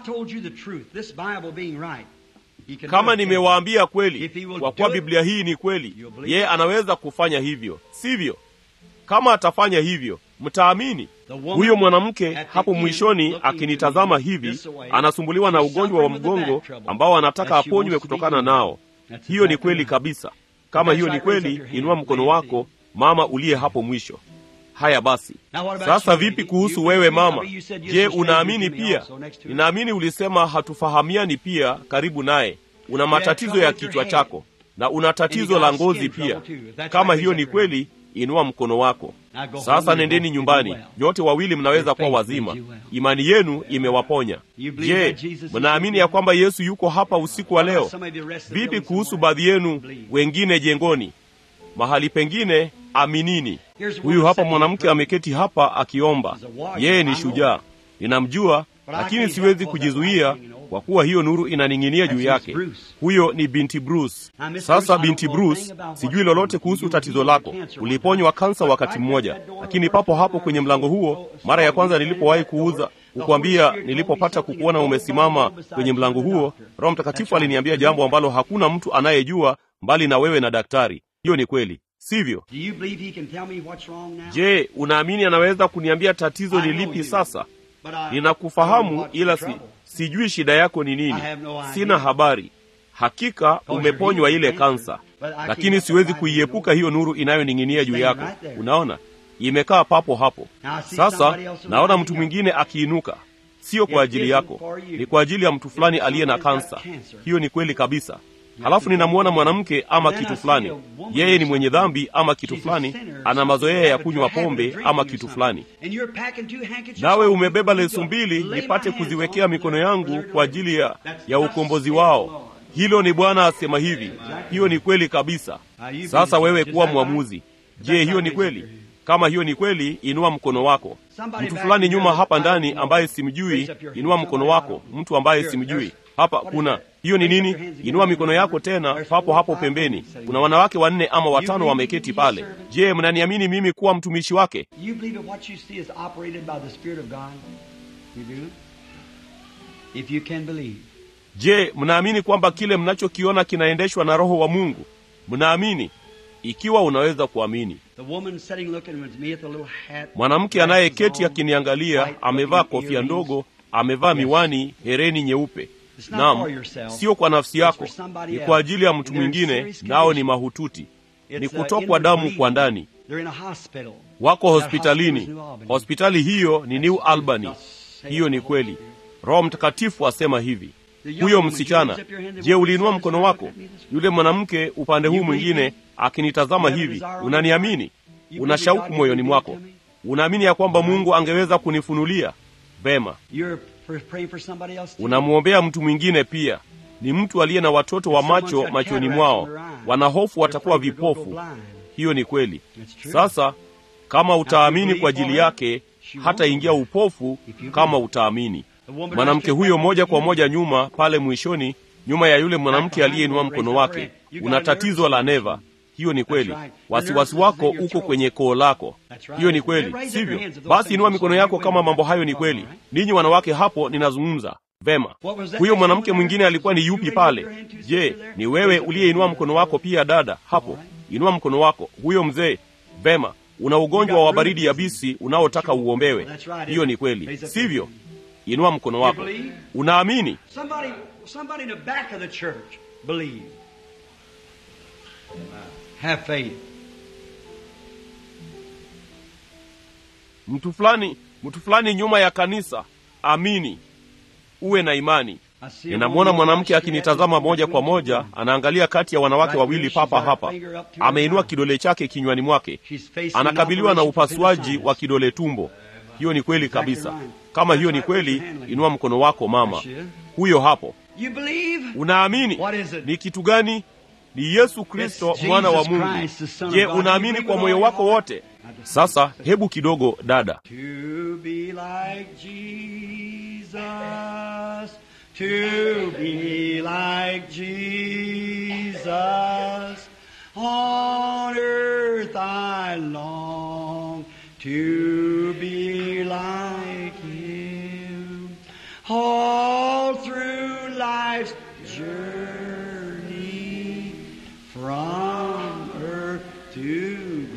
[SPEAKER 1] Kama nimewaambia kweli, kwa kuwa Biblia hii ni kweli, yeye anaweza kufanya hivyo, sivyo? Kama atafanya hivyo, mtaamini. Huyo mwanamke hapo mwishoni akinitazama hivi, anasumbuliwa na ugonjwa wa mgongo ambao anataka aponywe kutokana nao. Hiyo ni kweli kabisa. Kama hiyo ni kweli, inua mkono wako, mama uliye hapo mwisho. Haya basi. Sasa vipi kuhusu wewe mama? Je, unaamini pia? Ninaamini ulisema hatufahamiani pia karibu naye. Una matatizo ya kichwa chako na una tatizo la ngozi pia. Kama hiyo ni kweli, inua mkono wako. Sasa nendeni nyumbani. Nyote wawili mnaweza kuwa wazima. Imani yenu imewaponya. Je, mnaamini ya kwamba Yesu yuko hapa usiku wa leo? Vipi kuhusu baadhi yenu wengine jengoni? Mahali pengine, aminini. Huyu hapa mwanamke ameketi hapa akiomba. Yeye ni shujaa. Ninamjua, lakini siwezi kujizuia kwa kuwa hiyo nuru inaning'inia juu yake. Huyo ni binti Bruce. Sasa binti Bruce, sijui lolote kuhusu tatizo lako. Uliponywa kansa wakati mmoja, lakini papo hapo kwenye mlango huo, mara ya kwanza nilipowahi kuuza kukwambia, nilipopata kukuona umesimama kwenye mlango huo, Roho Mtakatifu aliniambia jambo ambalo hakuna mtu anayejua mbali na wewe na daktari. Hiyo ni kweli, sivyo? Je, unaamini anaweza kuniambia tatizo ni lipi sasa? Ninakufahamu, ila si, sijui shida yako ni nini. Sina habari. Hakika umeponywa ile kansa, lakini siwezi kuiepuka hiyo nuru inayoning'inia juu yako. Unaona? Imekaa papo hapo. Sasa naona mtu mwingine akiinuka. Sio kwa ajili yako, ni kwa ajili ya mtu fulani aliye na kansa. Hiyo ni kweli kabisa. Halafu ninamuona mwanamke ama kitu fulani. Yeye ni mwenye dhambi ama kitu fulani, ana mazoea ya kunywa pombe ama kitu fulani. Nawe umebeba leso mbili nipate kuziwekea mikono yangu kwa ajili ya, ya ukombozi wao. Hilo ni Bwana asema hivi. Hiyo ni kweli kabisa. Sasa wewe kuwa mwamuzi. Je, hiyo ni kweli? Kama hiyo ni kweli, inua mkono wako. Mtu fulani nyuma hapa ndani ambaye simjui, inua mkono wako. Mtu ambaye simjui. Hapa kuna. Hiyo ni nini? Inua mikono yako tena papo hapo pembeni. Kuna wanawake wanne ama watano wameketi pale. Je, mnaniamini mimi kuwa mtumishi wake? Je, mnaamini kwamba kile mnachokiona kinaendeshwa na Roho wa Mungu? Mnaamini? Ikiwa unaweza kuamini. Mwanamke anayeketi akiniangalia, amevaa kofia ndogo, amevaa miwani, hereni nyeupe. Naam, sio kwa nafsi yako, ni kwa ajili ya mtu mwingine, nao ni mahututi. Ni kutokwa damu kwa ndani. Wako hospitalini. Hospitali hiyo ni New Albany. Hiyo ni kweli. Roho Mtakatifu asema hivi. Huyo msichana, je, uliinua mkono wako? Yule mwanamke upande huu mwingine akinitazama hivi, unaniamini? Una shauku moyoni mwako. Unaamini ya kwamba Mungu angeweza kunifunulia? Vema. Unamuombea mtu mwingine pia. Ni mtu aliye na watoto wa macho machoni mwao. Wanahofu watakuwa vipofu. Hiyo ni kweli. Sasa kama utaamini kwa ajili yake, hata ingia upofu kama utaamini. Mwanamke huyo moja kwa moja nyuma pale mwishoni, nyuma ya yule mwanamke aliyeinua mkono wake, una tatizo la neva. Hiyo ni kweli. Wasiwasi wako uko kwenye koo lako. Hiyo ni kweli, sivyo? Basi inua mikono yako kama mambo hayo ni kweli. Ninyi wanawake hapo ninazungumza. Vema. Huyo mwanamke mwingine alikuwa ni yupi pale? Je, ni wewe uliyeinua mkono wako pia dada? Hapo. Inua mkono wako. Huyo mzee. Vema. Una ugonjwa wa baridi yabisi unaotaka uombewe. Hiyo ni kweli, sivyo? Inua mkono wako. Unaamini?
[SPEAKER 2] Somebody, somebody in the back of the church believe. Have faith.
[SPEAKER 1] Mtu fulani, mtu fulani nyuma ya kanisa, amini. Uwe na imani. Ninamwona mwanamke akinitazama moja kwa moja, anaangalia kati ya wanawake wawili papa hapa. Ameinua kidole chake kinywani mwake. Anakabiliwa na upasuaji wa kidole tumbo. Hiyo ni kweli kabisa. Kama hiyo ni kweli, inua mkono wako mama. Huyo hapo. Unaamini? Ni kitu gani? Ni Yesu Kristo mwana wa Mungu. Je, unaamini kwa moyo wako wote? Sasa hebu kidogo dada.
[SPEAKER 2] To be like Jesus, to be like Jesus, on earth I long to be like Him, all through life's journey, from earth to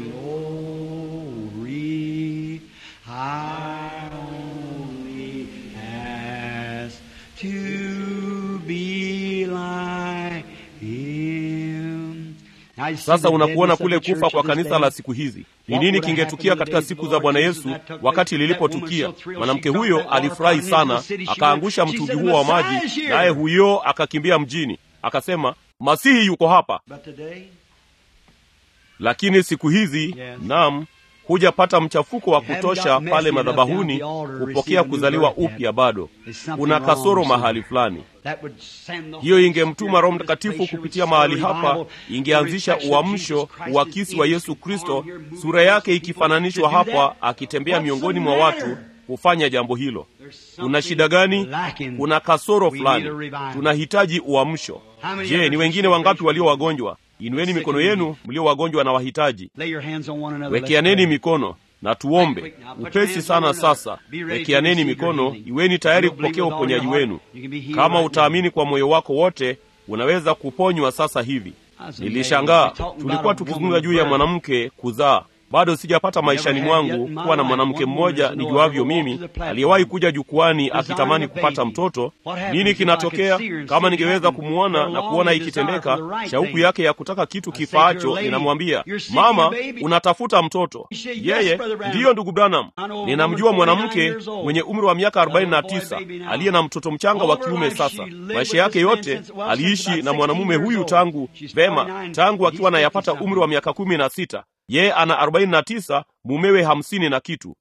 [SPEAKER 2] glory, I only ask to be like Him.
[SPEAKER 1] Sasa unakuona kule kufa kwa kanisa la siku hizi. Ni nini kingetukia katika siku za Bwana Yesu wakati lilipotukia? Mwanamke huyo alifurahi sana, akaangusha mtungi huo wa maji, naye huyo akakimbia mjini. Akasema, Masihi yuko hapa. Lakini siku hizi, naam, hujapata mchafuko wa kutosha pale madhabahuni kupokea kuzaliwa upya bado. Kuna kasoro mahali fulani. Hiyo ingemtuma Roho Mtakatifu kupitia mahali hapa, ingeanzisha uamsho, uakisi wa Yesu Kristo, sura yake ikifananishwa hapa, akitembea miongoni mwa watu, kufanya jambo hilo. Kuna shida gani? Kuna kasoro fulani. Tunahitaji uamsho. Je, ni wengine wangapi walio wagonjwa? Inueni mikono yenu mlio wagonjwa na wahitaji. Wekeaneni mikono na tuombe. Upesi sana sasa. Wekeaneni mikono, iweni tayari kupokea uponyaji wenu. Kama utaamini kwa moyo wako wote, unaweza kuponywa sasa hivi. Nilishangaa, tulikuwa tukizungumza juu ya mwanamke kuzaa. Bado sijapata maishani mwangu kuwa na mwanamke mmoja nijuavyo mimi aliyewahi kuja jukwani akitamani kupata mtoto. Nini kinatokea? Kama ningeweza kumuona na kuona ikitendeka, shauku yake ya kutaka kitu kifaacho inamwambia, "Mama, unatafuta mtoto." Yeye, "Ndiyo ndugu Branham." Ninamjua mwanamke mwenye umri wa miaka arobaini na tisa aliye na mtoto mchanga wa kiume sasa. Maisha yake yote aliishi na mwanamume huyu tangu vema, tangu akiwa na yapata umri wa miaka kumi na sita. Ye ana arobaini na tisa, mumewe hamsini na kitu.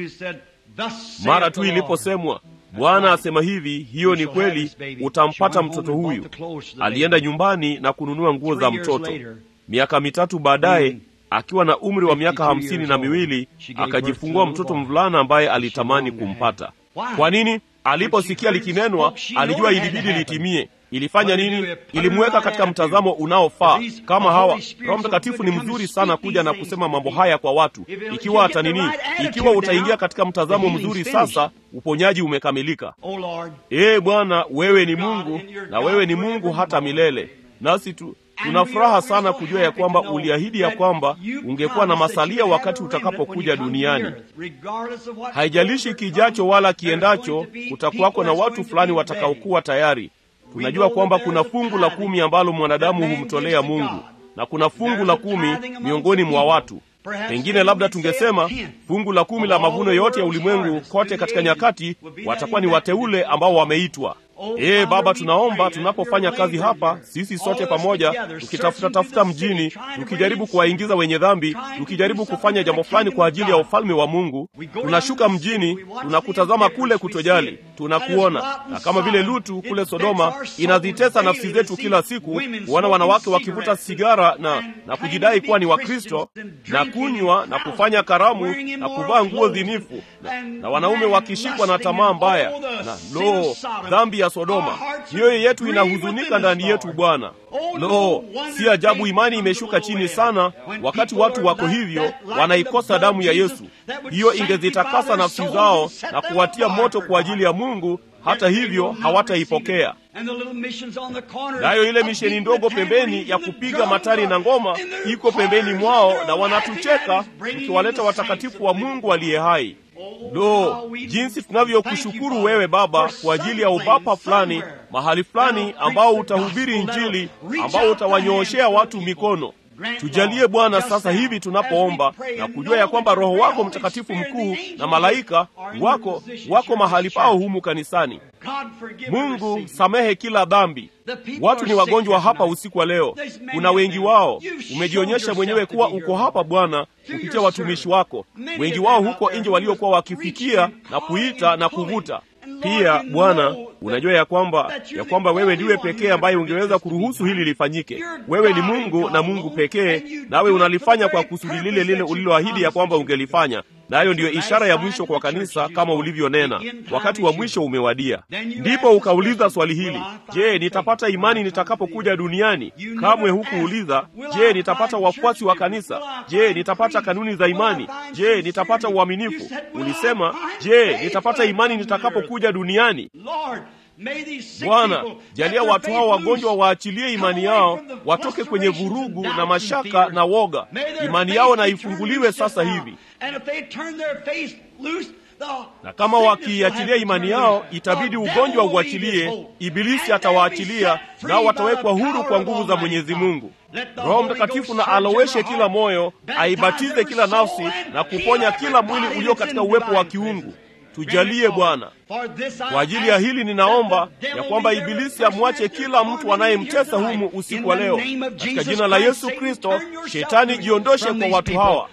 [SPEAKER 1] Mara tu iliposemwa, "Bwana asema hivi," hiyo ni kweli, utampata mtoto huyu. Alienda nyumbani na kununua nguo za mtoto. Miaka mitatu baadaye, akiwa na umri wa miaka hamsini na miwili, akajifungua mtoto mvulana ambaye alitamani kumpata. Kwa nini? Aliposikia likinenwa, alijua ilibidi litimie. Ilifanya nini? Ilimweka katika mtazamo unaofaa. Kama Hawa, Roho Mtakatifu ni mzuri sana kuja na kusema mambo haya kwa watu. Ikiwa hata nini, ikiwa utaingia katika mtazamo mzuri sasa, uponyaji umekamilika. Ee Bwana, wewe ni Mungu na wewe ni Mungu hata milele. Nasi tu tuna furaha sana kujua ya kwamba uliahidi ya kwamba ungekuwa na masalia wakati utakapokuja duniani. Haijalishi kijacho wala kiendacho, kutakuwako na watu fulani watakaokuwa tayari. Tunajua kwamba kuna fungu la kumi ambalo mwanadamu humtolea Mungu, na kuna fungu la kumi miongoni mwa watu. Pengine labda tungesema fungu la kumi la mavuno yote ya ulimwengu kote katika nyakati watakuwa ni wateule ambao wameitwa. Ee Baba, tunaomba tunapofanya kazi hapa sisi sote pamoja, tukitafuta tafuta mjini, tukijaribu kuwaingiza wenye dhambi, tukijaribu kufanya jambo fulani kwa ajili ya ufalme wa Mungu, tunashuka mjini, tunakutazama kule kutojali, tunakuona. Na kama vile Lutu kule Sodoma, inazitesa nafsi zetu kila siku, wana wanawake wakivuta sigara na na kujidai kuwa ni Wakristo, na kunywa na kufanya karamu na kuvaa nguo dhinifu, na, na wanaume wakishikwa na tamaa mbaya. Na lo, dhambi ya Sodoma. Mioyo yetu inahuzunika ndani yetu Bwana. Lo, si ajabu imani imeshuka chini sana wakati watu wako hivyo, wanaikosa damu ya Yesu. Hiyo ingezitakasa nafsi zao na kuwatia moto kwa ajili ya Mungu, hata hivyo hawataipokea. Nayo ile misheni ndogo pembeni ya kupiga matari na ngoma iko pembeni mwao, na wanatucheka tukiwaleta watakatifu wa Mungu aliye hai. Lo, jinsi tunavyokushukuru wewe Baba kwa ajili ya ubapa fulani, mahali fulani ambao utahubiri Injili, ambao utawanyooshea watu mikono. Tujalie Bwana sasa hivi tunapoomba na kujua ya kwamba Roho wako Mtakatifu mkuu na malaika wako wako mahali pao humu kanisani. Mungu, samehe kila dhambi. Watu ni wagonjwa hapa usiku wa leo. Kuna wengi wao, umejionyesha mwenyewe kuwa uko hapa Bwana kupitia watumishi wako. Wengi wao huko nje waliokuwa wakifikia na kuita na kuvuta. Pia Bwana, unajua ya kwamba ya kwamba wewe ndiwe pekee ambaye ungeweza kuruhusu hili lifanyike. Wewe ni Mungu na Mungu pekee, nawe unalifanya kwa kusudi lile lile uliloahidi ya kwamba ungelifanya. Nayo ndiyo ishara ya mwisho kwa kanisa kama ulivyonena. Wakati wa mwisho umewadia. Ndipo ukauliza swali hili, je, nitapata imani nitakapokuja duniani? Kamwe hukuuliza, je, nitapata wafuasi wa kanisa? Je, nitapata kanuni za imani? Je, nitapata uaminifu? Ulisema, je, nitapata imani nitakapokuja duniani? Bwana, jalia watu hao wagonjwa waachilie imani yao, watoke kwenye vurugu na mashaka na woga. Imani yao na ifunguliwe sasa hivi. Na kama wakiachilia imani yao, itabidi ugonjwa uachilie, ibilisi atawaachilia, nao watawekwa huru kwa nguvu za Mwenyezi Mungu. Roho Mtakatifu na aloweshe kila moyo, aibatize kila nafsi na kuponya kila mwili ulio katika uwepo wa kiungu. Tujalie Bwana. Kwa ajili ya hili ninaomba ya kwamba ibilisi amwache kila mtu anayemtesa humu usiku wa leo. Katika jina la Yesu Kristo, shetani jiondoshe kwa watu hawa.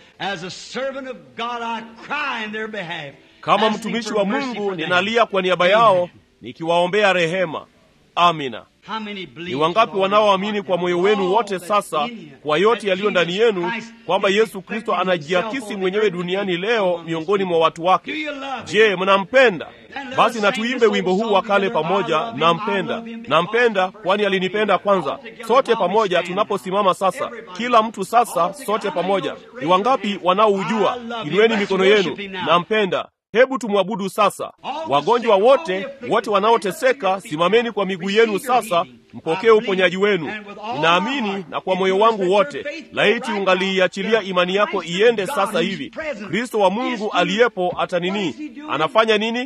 [SPEAKER 1] Kama mtumishi wa Mungu ninalia kwa niaba yao, nikiwaombea rehema. Amina. Ni wangapi wanaoamini kwa moyo wenu wote sasa, kwa yote yaliyo ndani yenu, kwamba Yesu Kristo anajiakisi mwenyewe duniani leo miongoni mwa watu wake? Je, mnampenda? Basi na tuimbe wimbo huu wa kale pamoja, nampenda, nampenda kwani alinipenda kwanza. Sote pamoja tunaposimama sasa, kila mtu sasa, sote pamoja. Ni wangapi wanaoujua? Inueni mikono yenu. Nampenda. Hebu tumwabudu sasa. Wagonjwa wote, wote wanaoteseka, simameni kwa miguu yenu sasa, mpokee uponyaji wenu. Ninaamini na kwa moyo wangu wote. Laiti ungaliachilia imani yako iende sasa hivi. Kristo wa Mungu aliyepo ata nini? Anafanya nini?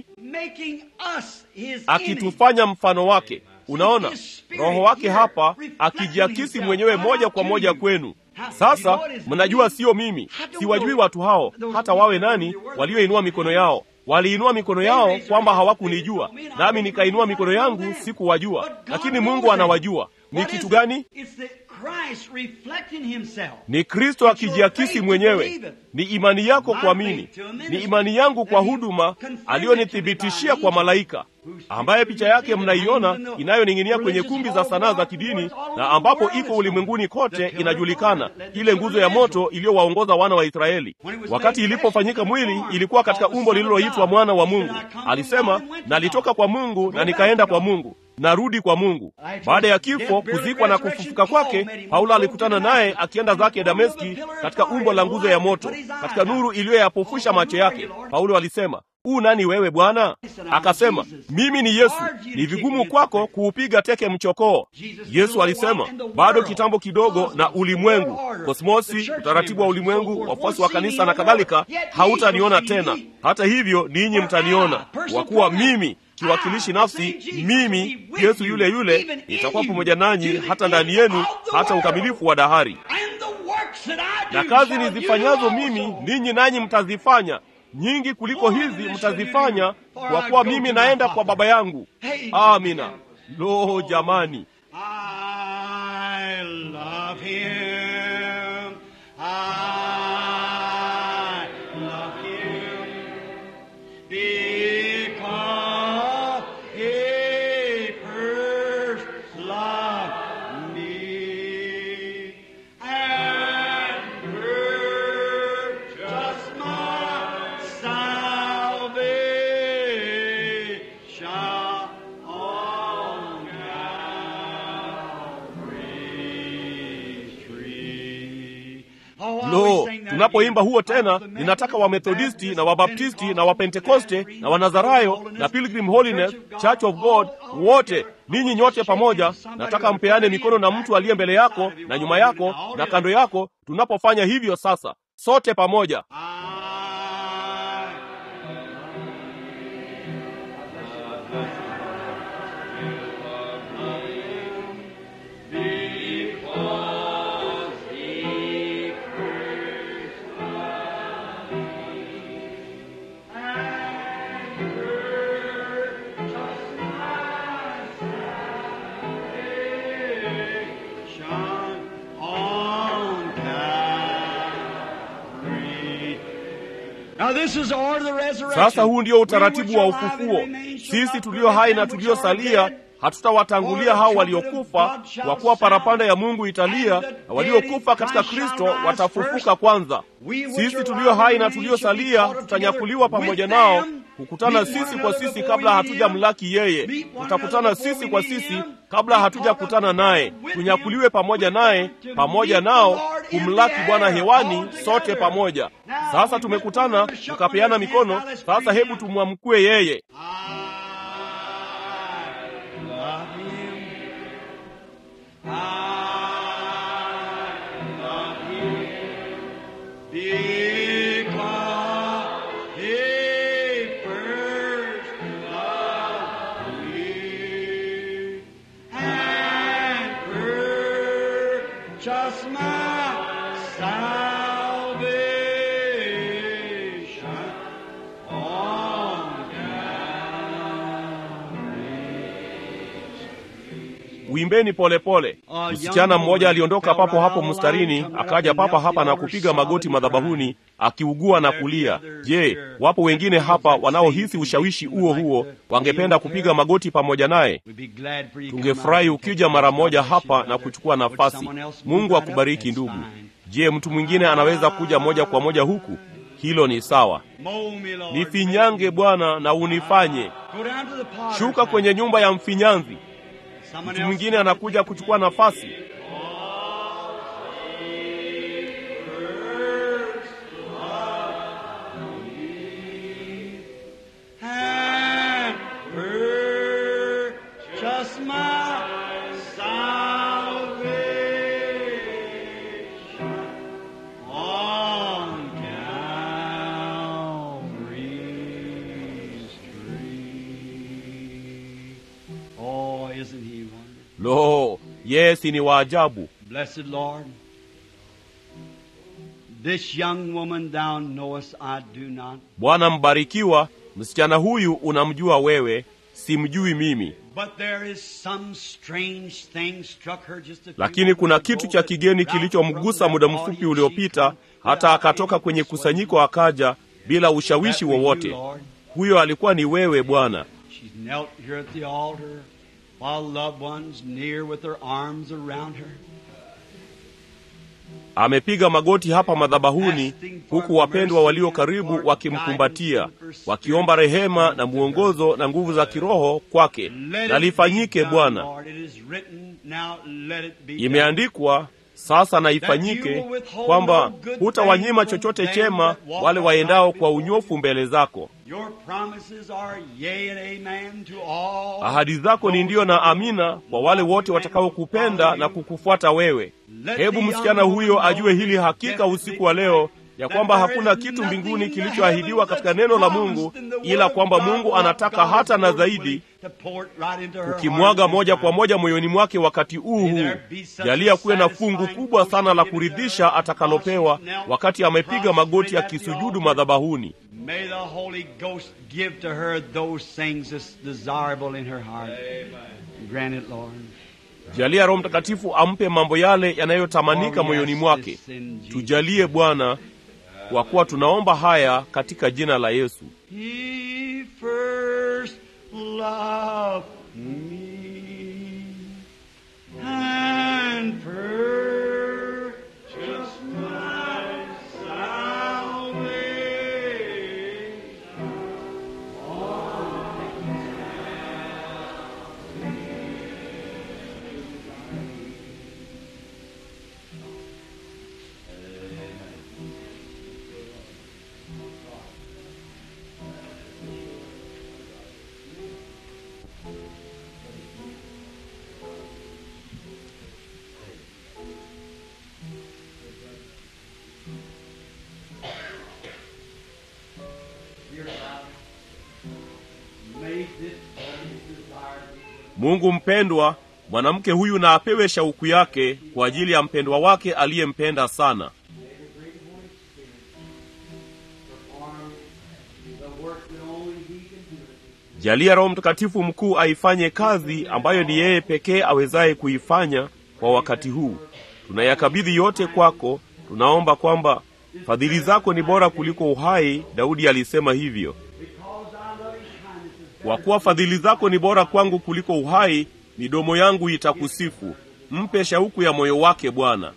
[SPEAKER 1] Akitufanya mfano wake. Unaona, Roho wake hapa akijiakisi mwenyewe moja kwa moja kwenu. Sasa mnajua sio mimi, siwajui watu hao, hata wawe nani walioinua mikono yao. Waliinua mikono yao kwamba hawakunijua, nami nikainua mikono yangu sikuwajua, lakini Mungu anawajua. Ni kitu gani? Ni Kristo akijiakisi mwenyewe. Ni imani yako kuamini. Ni imani yangu kwa huduma aliyonithibitishia kwa malaika, ambaye picha yake mnaiona inayoning'inia kwenye kumbi za sanaa za kidini, na ambapo iko ulimwenguni kote inajulikana, ile nguzo ya moto iliyowaongoza wana wa Israeli. Wakati ilipofanyika mwili, ilikuwa katika umbo lililoitwa mwana wa Mungu. Alisema, nalitoka kwa Mungu na nikaenda kwa Mungu, narudi kwa Mungu. Baada ya kifo, kuzikwa na kufufuka kwake, Paulo alikutana naye akienda zake Dameski katika umbo la nguzo ya moto, katika nuru iliyoyapofusha macho yake. Paulo alisema, "U nani wewe Bwana?" Akasema, "Mimi ni Yesu. Ni vigumu kwako kuupiga teke mchokoo." Yesu alisema, "Bado kitambo kidogo na ulimwengu, kosmosi, utaratibu wa ulimwengu, wafuasi wa kanisa na kadhalika, hautaniona tena. Hata hivyo ninyi mtaniona, kwa kuwa mimi kiwakilishi nafsi, mimi Yesu yule yule nitakuwa pamoja nanyi hata ndani yenu, hata ukamilifu wa dahari. Na kazi nizifanyazo mimi, ninyi nanyi mtazifanya. Nyingi kuliko hizi mtazifanya, kwa kuwa mimi naenda kwa Baba yangu." Amina. Lo, jamani.
[SPEAKER 2] I love him. I love him because he first loved me and purchased my salvation on Calvary's tree. Oh, I
[SPEAKER 1] Lo,
[SPEAKER 2] always sing that
[SPEAKER 1] tunapoimba
[SPEAKER 2] again.
[SPEAKER 1] huo tena, ninataka wa Methodisti na wa Baptisti na wa Pentekoste na wa Nazarayo na Pilgrim Holiness, Church of God, wote ninyi nyote pamoja, nataka mpeane mikono na mtu aliye mbele yako na nyuma yako na kando yako, tunapofanya hivyo sasa, sote pamoja.
[SPEAKER 2] I Now this is the order of the resurrection.
[SPEAKER 1] Sasa huu ndio utaratibu wa ufufuo. Sisi tulio hai na tuliosalia hatutawatangulia hao waliokufa, kwa kuwa parapanda ya Mungu italia, na waliokufa katika Kristo watafufuka kwanza. Sisi tulio hai na tuliosalia tutanyakuliwa pamoja nao, kukutana sisi kwa sisi kabla hatujamlaki yeye. Tutakutana sisi kwa sisi kabla hatujakutana naye, tunyakuliwe pamoja naye, pamoja nao kumlaki Bwana hewani, sote pamoja. Sasa tumekutana, tukapeana mikono. Sasa hebu tumwamkue yeye.
[SPEAKER 2] Just my salvation on
[SPEAKER 1] Uimbeni pole pole. Msichana mmoja aliondoka papo hapo mstarini, akaja papa hapa na kupiga magoti madhabahuni, akiugua na kulia. Je, wapo wengine hapa wanaohisi ushawishi huo huo, wangependa kupiga magoti pamoja naye? Tungefurahi ukija mara moja hapa na kuchukua nafasi. Mungu akubariki ndugu. Je, mtu mwingine anaweza kuja moja kwa moja huku? Hilo ni sawa. Nifinyange Bwana na unifanye. Shuka kwenye nyumba ya mfinyanzi. Mtu mwingine anakuja kuchukua nafasi. Lo, yes, ni waajabu.
[SPEAKER 2] Blessed Lord, this young woman thou knowest I do not.
[SPEAKER 1] Bwana mbarikiwa, msichana huyu unamjua wewe, simjui mimi.
[SPEAKER 2] But there is some strange thing struck her just a few.
[SPEAKER 1] Lakini kuna kitu cha kigeni kilichomgusa muda mfupi uliopita, hata akatoka kwenye kusanyiko akaja bila ushawishi wowote. Huyo alikuwa ni wewe Bwana.
[SPEAKER 2] She's knelt here at the altar, while loved ones near with their arms around her.
[SPEAKER 1] Amepiga magoti hapa madhabahuni, huku wapendwa walio karibu wakimkumbatia, wakiomba rehema na muongozo na nguvu za kiroho kwake. Na lifanyike Bwana. Imeandikwa, sasa na ifanyike, kwamba hutawanyima chochote chema wale waendao kwa unyofu mbele zako. Ahadi zako ni ndio na amina kwa wale wote watakaokupenda na kukufuata wewe. Hebu msichana huyo ajue hili hakika usiku wa leo, ya kwamba hakuna kitu mbinguni kilichoahidiwa katika neno la Mungu, ila kwamba Mungu anataka hata na zaidi ukimwaga moja kwa moja moyoni mwake wakati huu huu. Jalia kuwe na fungu kubwa sana la kuridhisha atakalopewa wakati amepiga magoti akisujudu madhabahuni.
[SPEAKER 2] May the Holy Ghost give to her those things that's desirable in her heart. Grant it, Lord.
[SPEAKER 1] Jalia Roho Mtakatifu ampe mambo yale yanayotamanika moyoni mwake. Tujalie Bwana, kwa kuwa tunaomba haya katika jina la Yesu.
[SPEAKER 2] He first loved me and purchased my salvation.
[SPEAKER 1] Mungu mpendwa, mwanamke huyu na apewe shauku yake kwa ajili ya mpendwa wake aliyempenda sana. Jalia Roho Mtakatifu mkuu aifanye kazi ambayo ni yeye pekee awezaye kuifanya kwa wakati huu. Tunayakabidhi yote kwako. Tunaomba kwamba fadhili zako ni bora kuliko uhai. Daudi alisema hivyo. Kwa kuwa fadhili zako ni bora kwangu kuliko uhai, midomo yangu itakusifu. Mpe shauku ya moyo wake Bwana.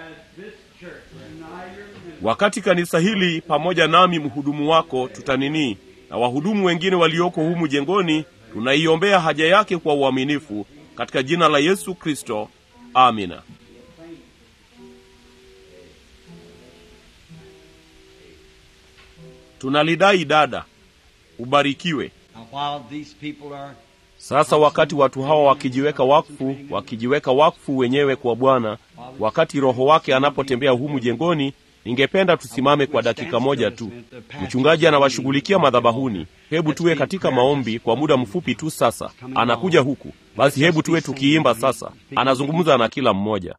[SPEAKER 1] Wakati kanisa hili pamoja nami mhudumu wako tutanini na wahudumu wengine walioko humu jengoni, tunaiombea haja yake kwa uaminifu katika jina la Yesu Kristo. Amina. Tunalidai dada, ubarikiwe. Sasa wakati watu hawa wakijiweka wakfu, wakijiweka wakfu wenyewe kwa Bwana, wakati Roho wake anapotembea humu jengoni, ningependa tusimame kwa dakika moja tu. Mchungaji anawashughulikia madhabahuni. Hebu tuwe katika maombi kwa muda mfupi tu sasa. Anakuja huku. Basi hebu tuwe tukiimba sasa. Anazungumza na kila mmoja.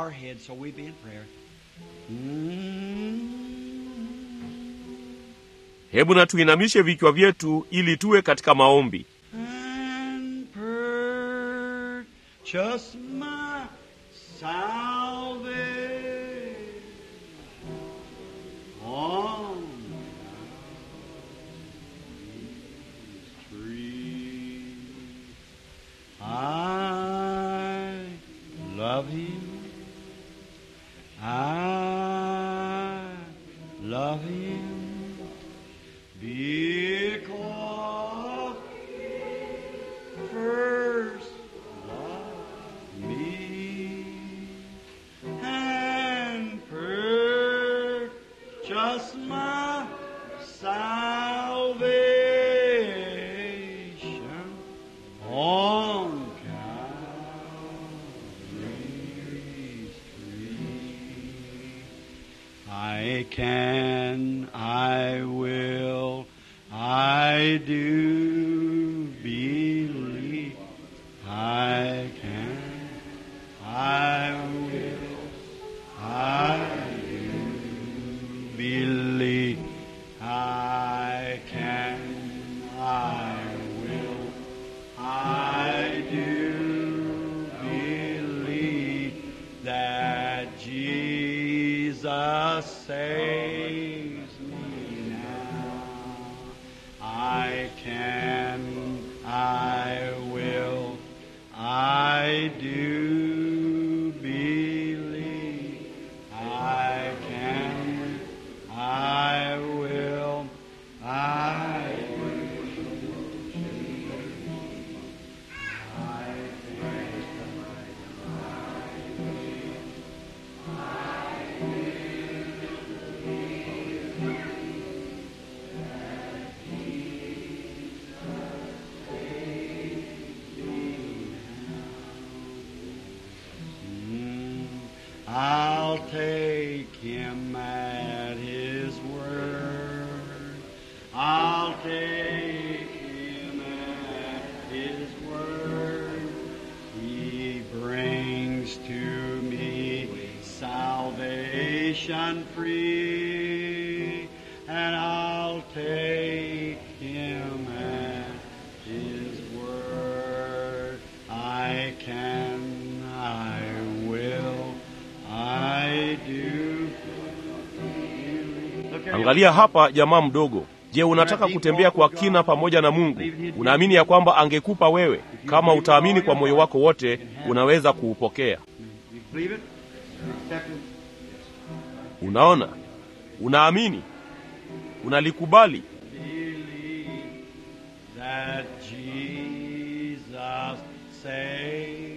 [SPEAKER 1] Hebu na tuinamishe vichwa vyetu ili tuwe katika maombi.
[SPEAKER 2] Just my salvation on love Him. I love Him because first loved me and purchased my salvation on Calvary's tree. I can, I will, I do believe. I can, I will, I do believe. I can, I will, I do believe that Jesus saves me now. I can, I will, I do believe. I can, I will, I do I'll take Him at His word. I'll take Him at His word. He brings to me salvation free, and I'll take Him at His word. I can, I will, I do.
[SPEAKER 1] Angalia hapa jamaa mdogo. Je, unataka kutembea kwa kina pamoja na Mungu? Unaamini ya kwamba angekupa wewe? Kama utaamini kwa moyo wako wote, unaweza kuupokea. Unaona? Unaamini? Unalikubali?
[SPEAKER 2] That Jesus saves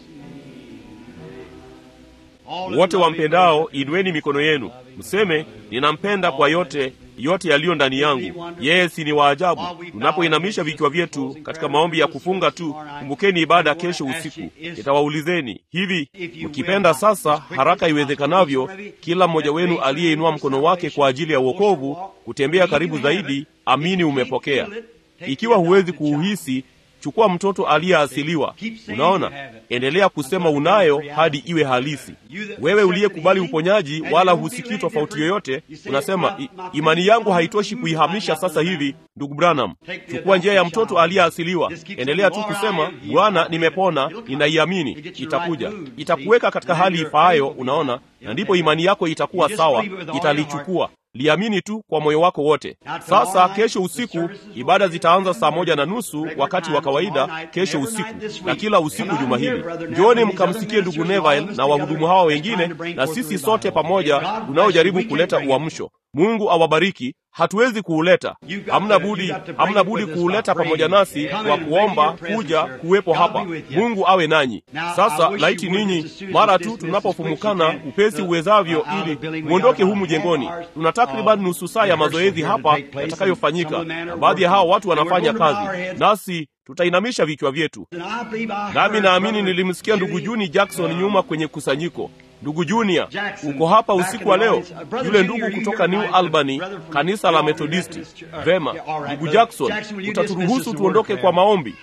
[SPEAKER 2] me.
[SPEAKER 1] Wote wampendao inueni mikono yenu. Mseme, ninampenda kwa yote, yote yaliyo ndani yangu. Yeye si ni waajabu. Tunapoinamisha vichwa vyetu katika maombi ya kufunga tu, kumbukeni ibada kesho usiku. Nitawaulizeni, hivi mkipenda sasa haraka iwezekanavyo, kila mmoja wenu aliyeinua mkono wake kwa ajili ya wokovu, kutembea karibu zaidi, amini umepokea. Ikiwa huwezi kuuhisi, chukua mtoto aliyeasiliwa. Unaona? Endelea kusema unayo hadi iwe halisi. Wewe uliyekubali uponyaji wala husikii tofauti yoyote, unasema imani yangu haitoshi kuihamisha sasa hivi. Ndugu Branham, chukua njia ya mtoto aliyeasiliwa. Endelea tu kusema, Bwana, nimepona, ninaiamini. Itakuja. Itakuweka katika hali ifaayo, unaona? Na ndipo imani yako itakuwa sawa, italichukua. Liamini tu kwa moyo wako wote. Sasa kesho usiku ibada zitaanza saa moja na nusu wakati wa kawaida kesho usiku, na kila usiku juma hili. Njooni mkamsikie ndugu Neville na wahudumu hawa wengine, na sisi sote pamoja tunaojaribu kuleta uamsho. Mungu awabariki. Hatuwezi kuuleta, hamna budi, hamna budi kuuleta pamoja nasi kwa kuomba, kuja kuwepo hapa. Mungu awe nanyi. Sasa laiti ninyi mara tu tunapofumukana upesi uwezavyo, ili muondoke humu jengoni. Tuna takriban nusu saa ya mazoezi hapa yatakayofanyika, na baadhi ya hao watu wanafanya kazi, nasi tutainamisha vichwa vyetu. Nami naamini nilimsikia ndugu Juni Jackson nyuma kwenye kusanyiko. Ndugu Junior, uko hapa usiku wa leo? Yule ndugu kutoka New Albany, kanisa la Methodisti. Vema, ndugu Jackson, utaturuhusu tuondoke kwa maombi?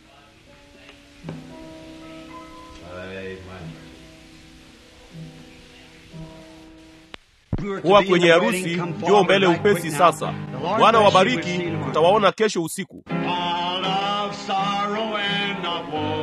[SPEAKER 1] Kuwa kwenye harusi, njoo mbele upesi sasa. Bwana wabariki, tutawaona kesho usiku.
[SPEAKER 2] All of sorrow and of woe.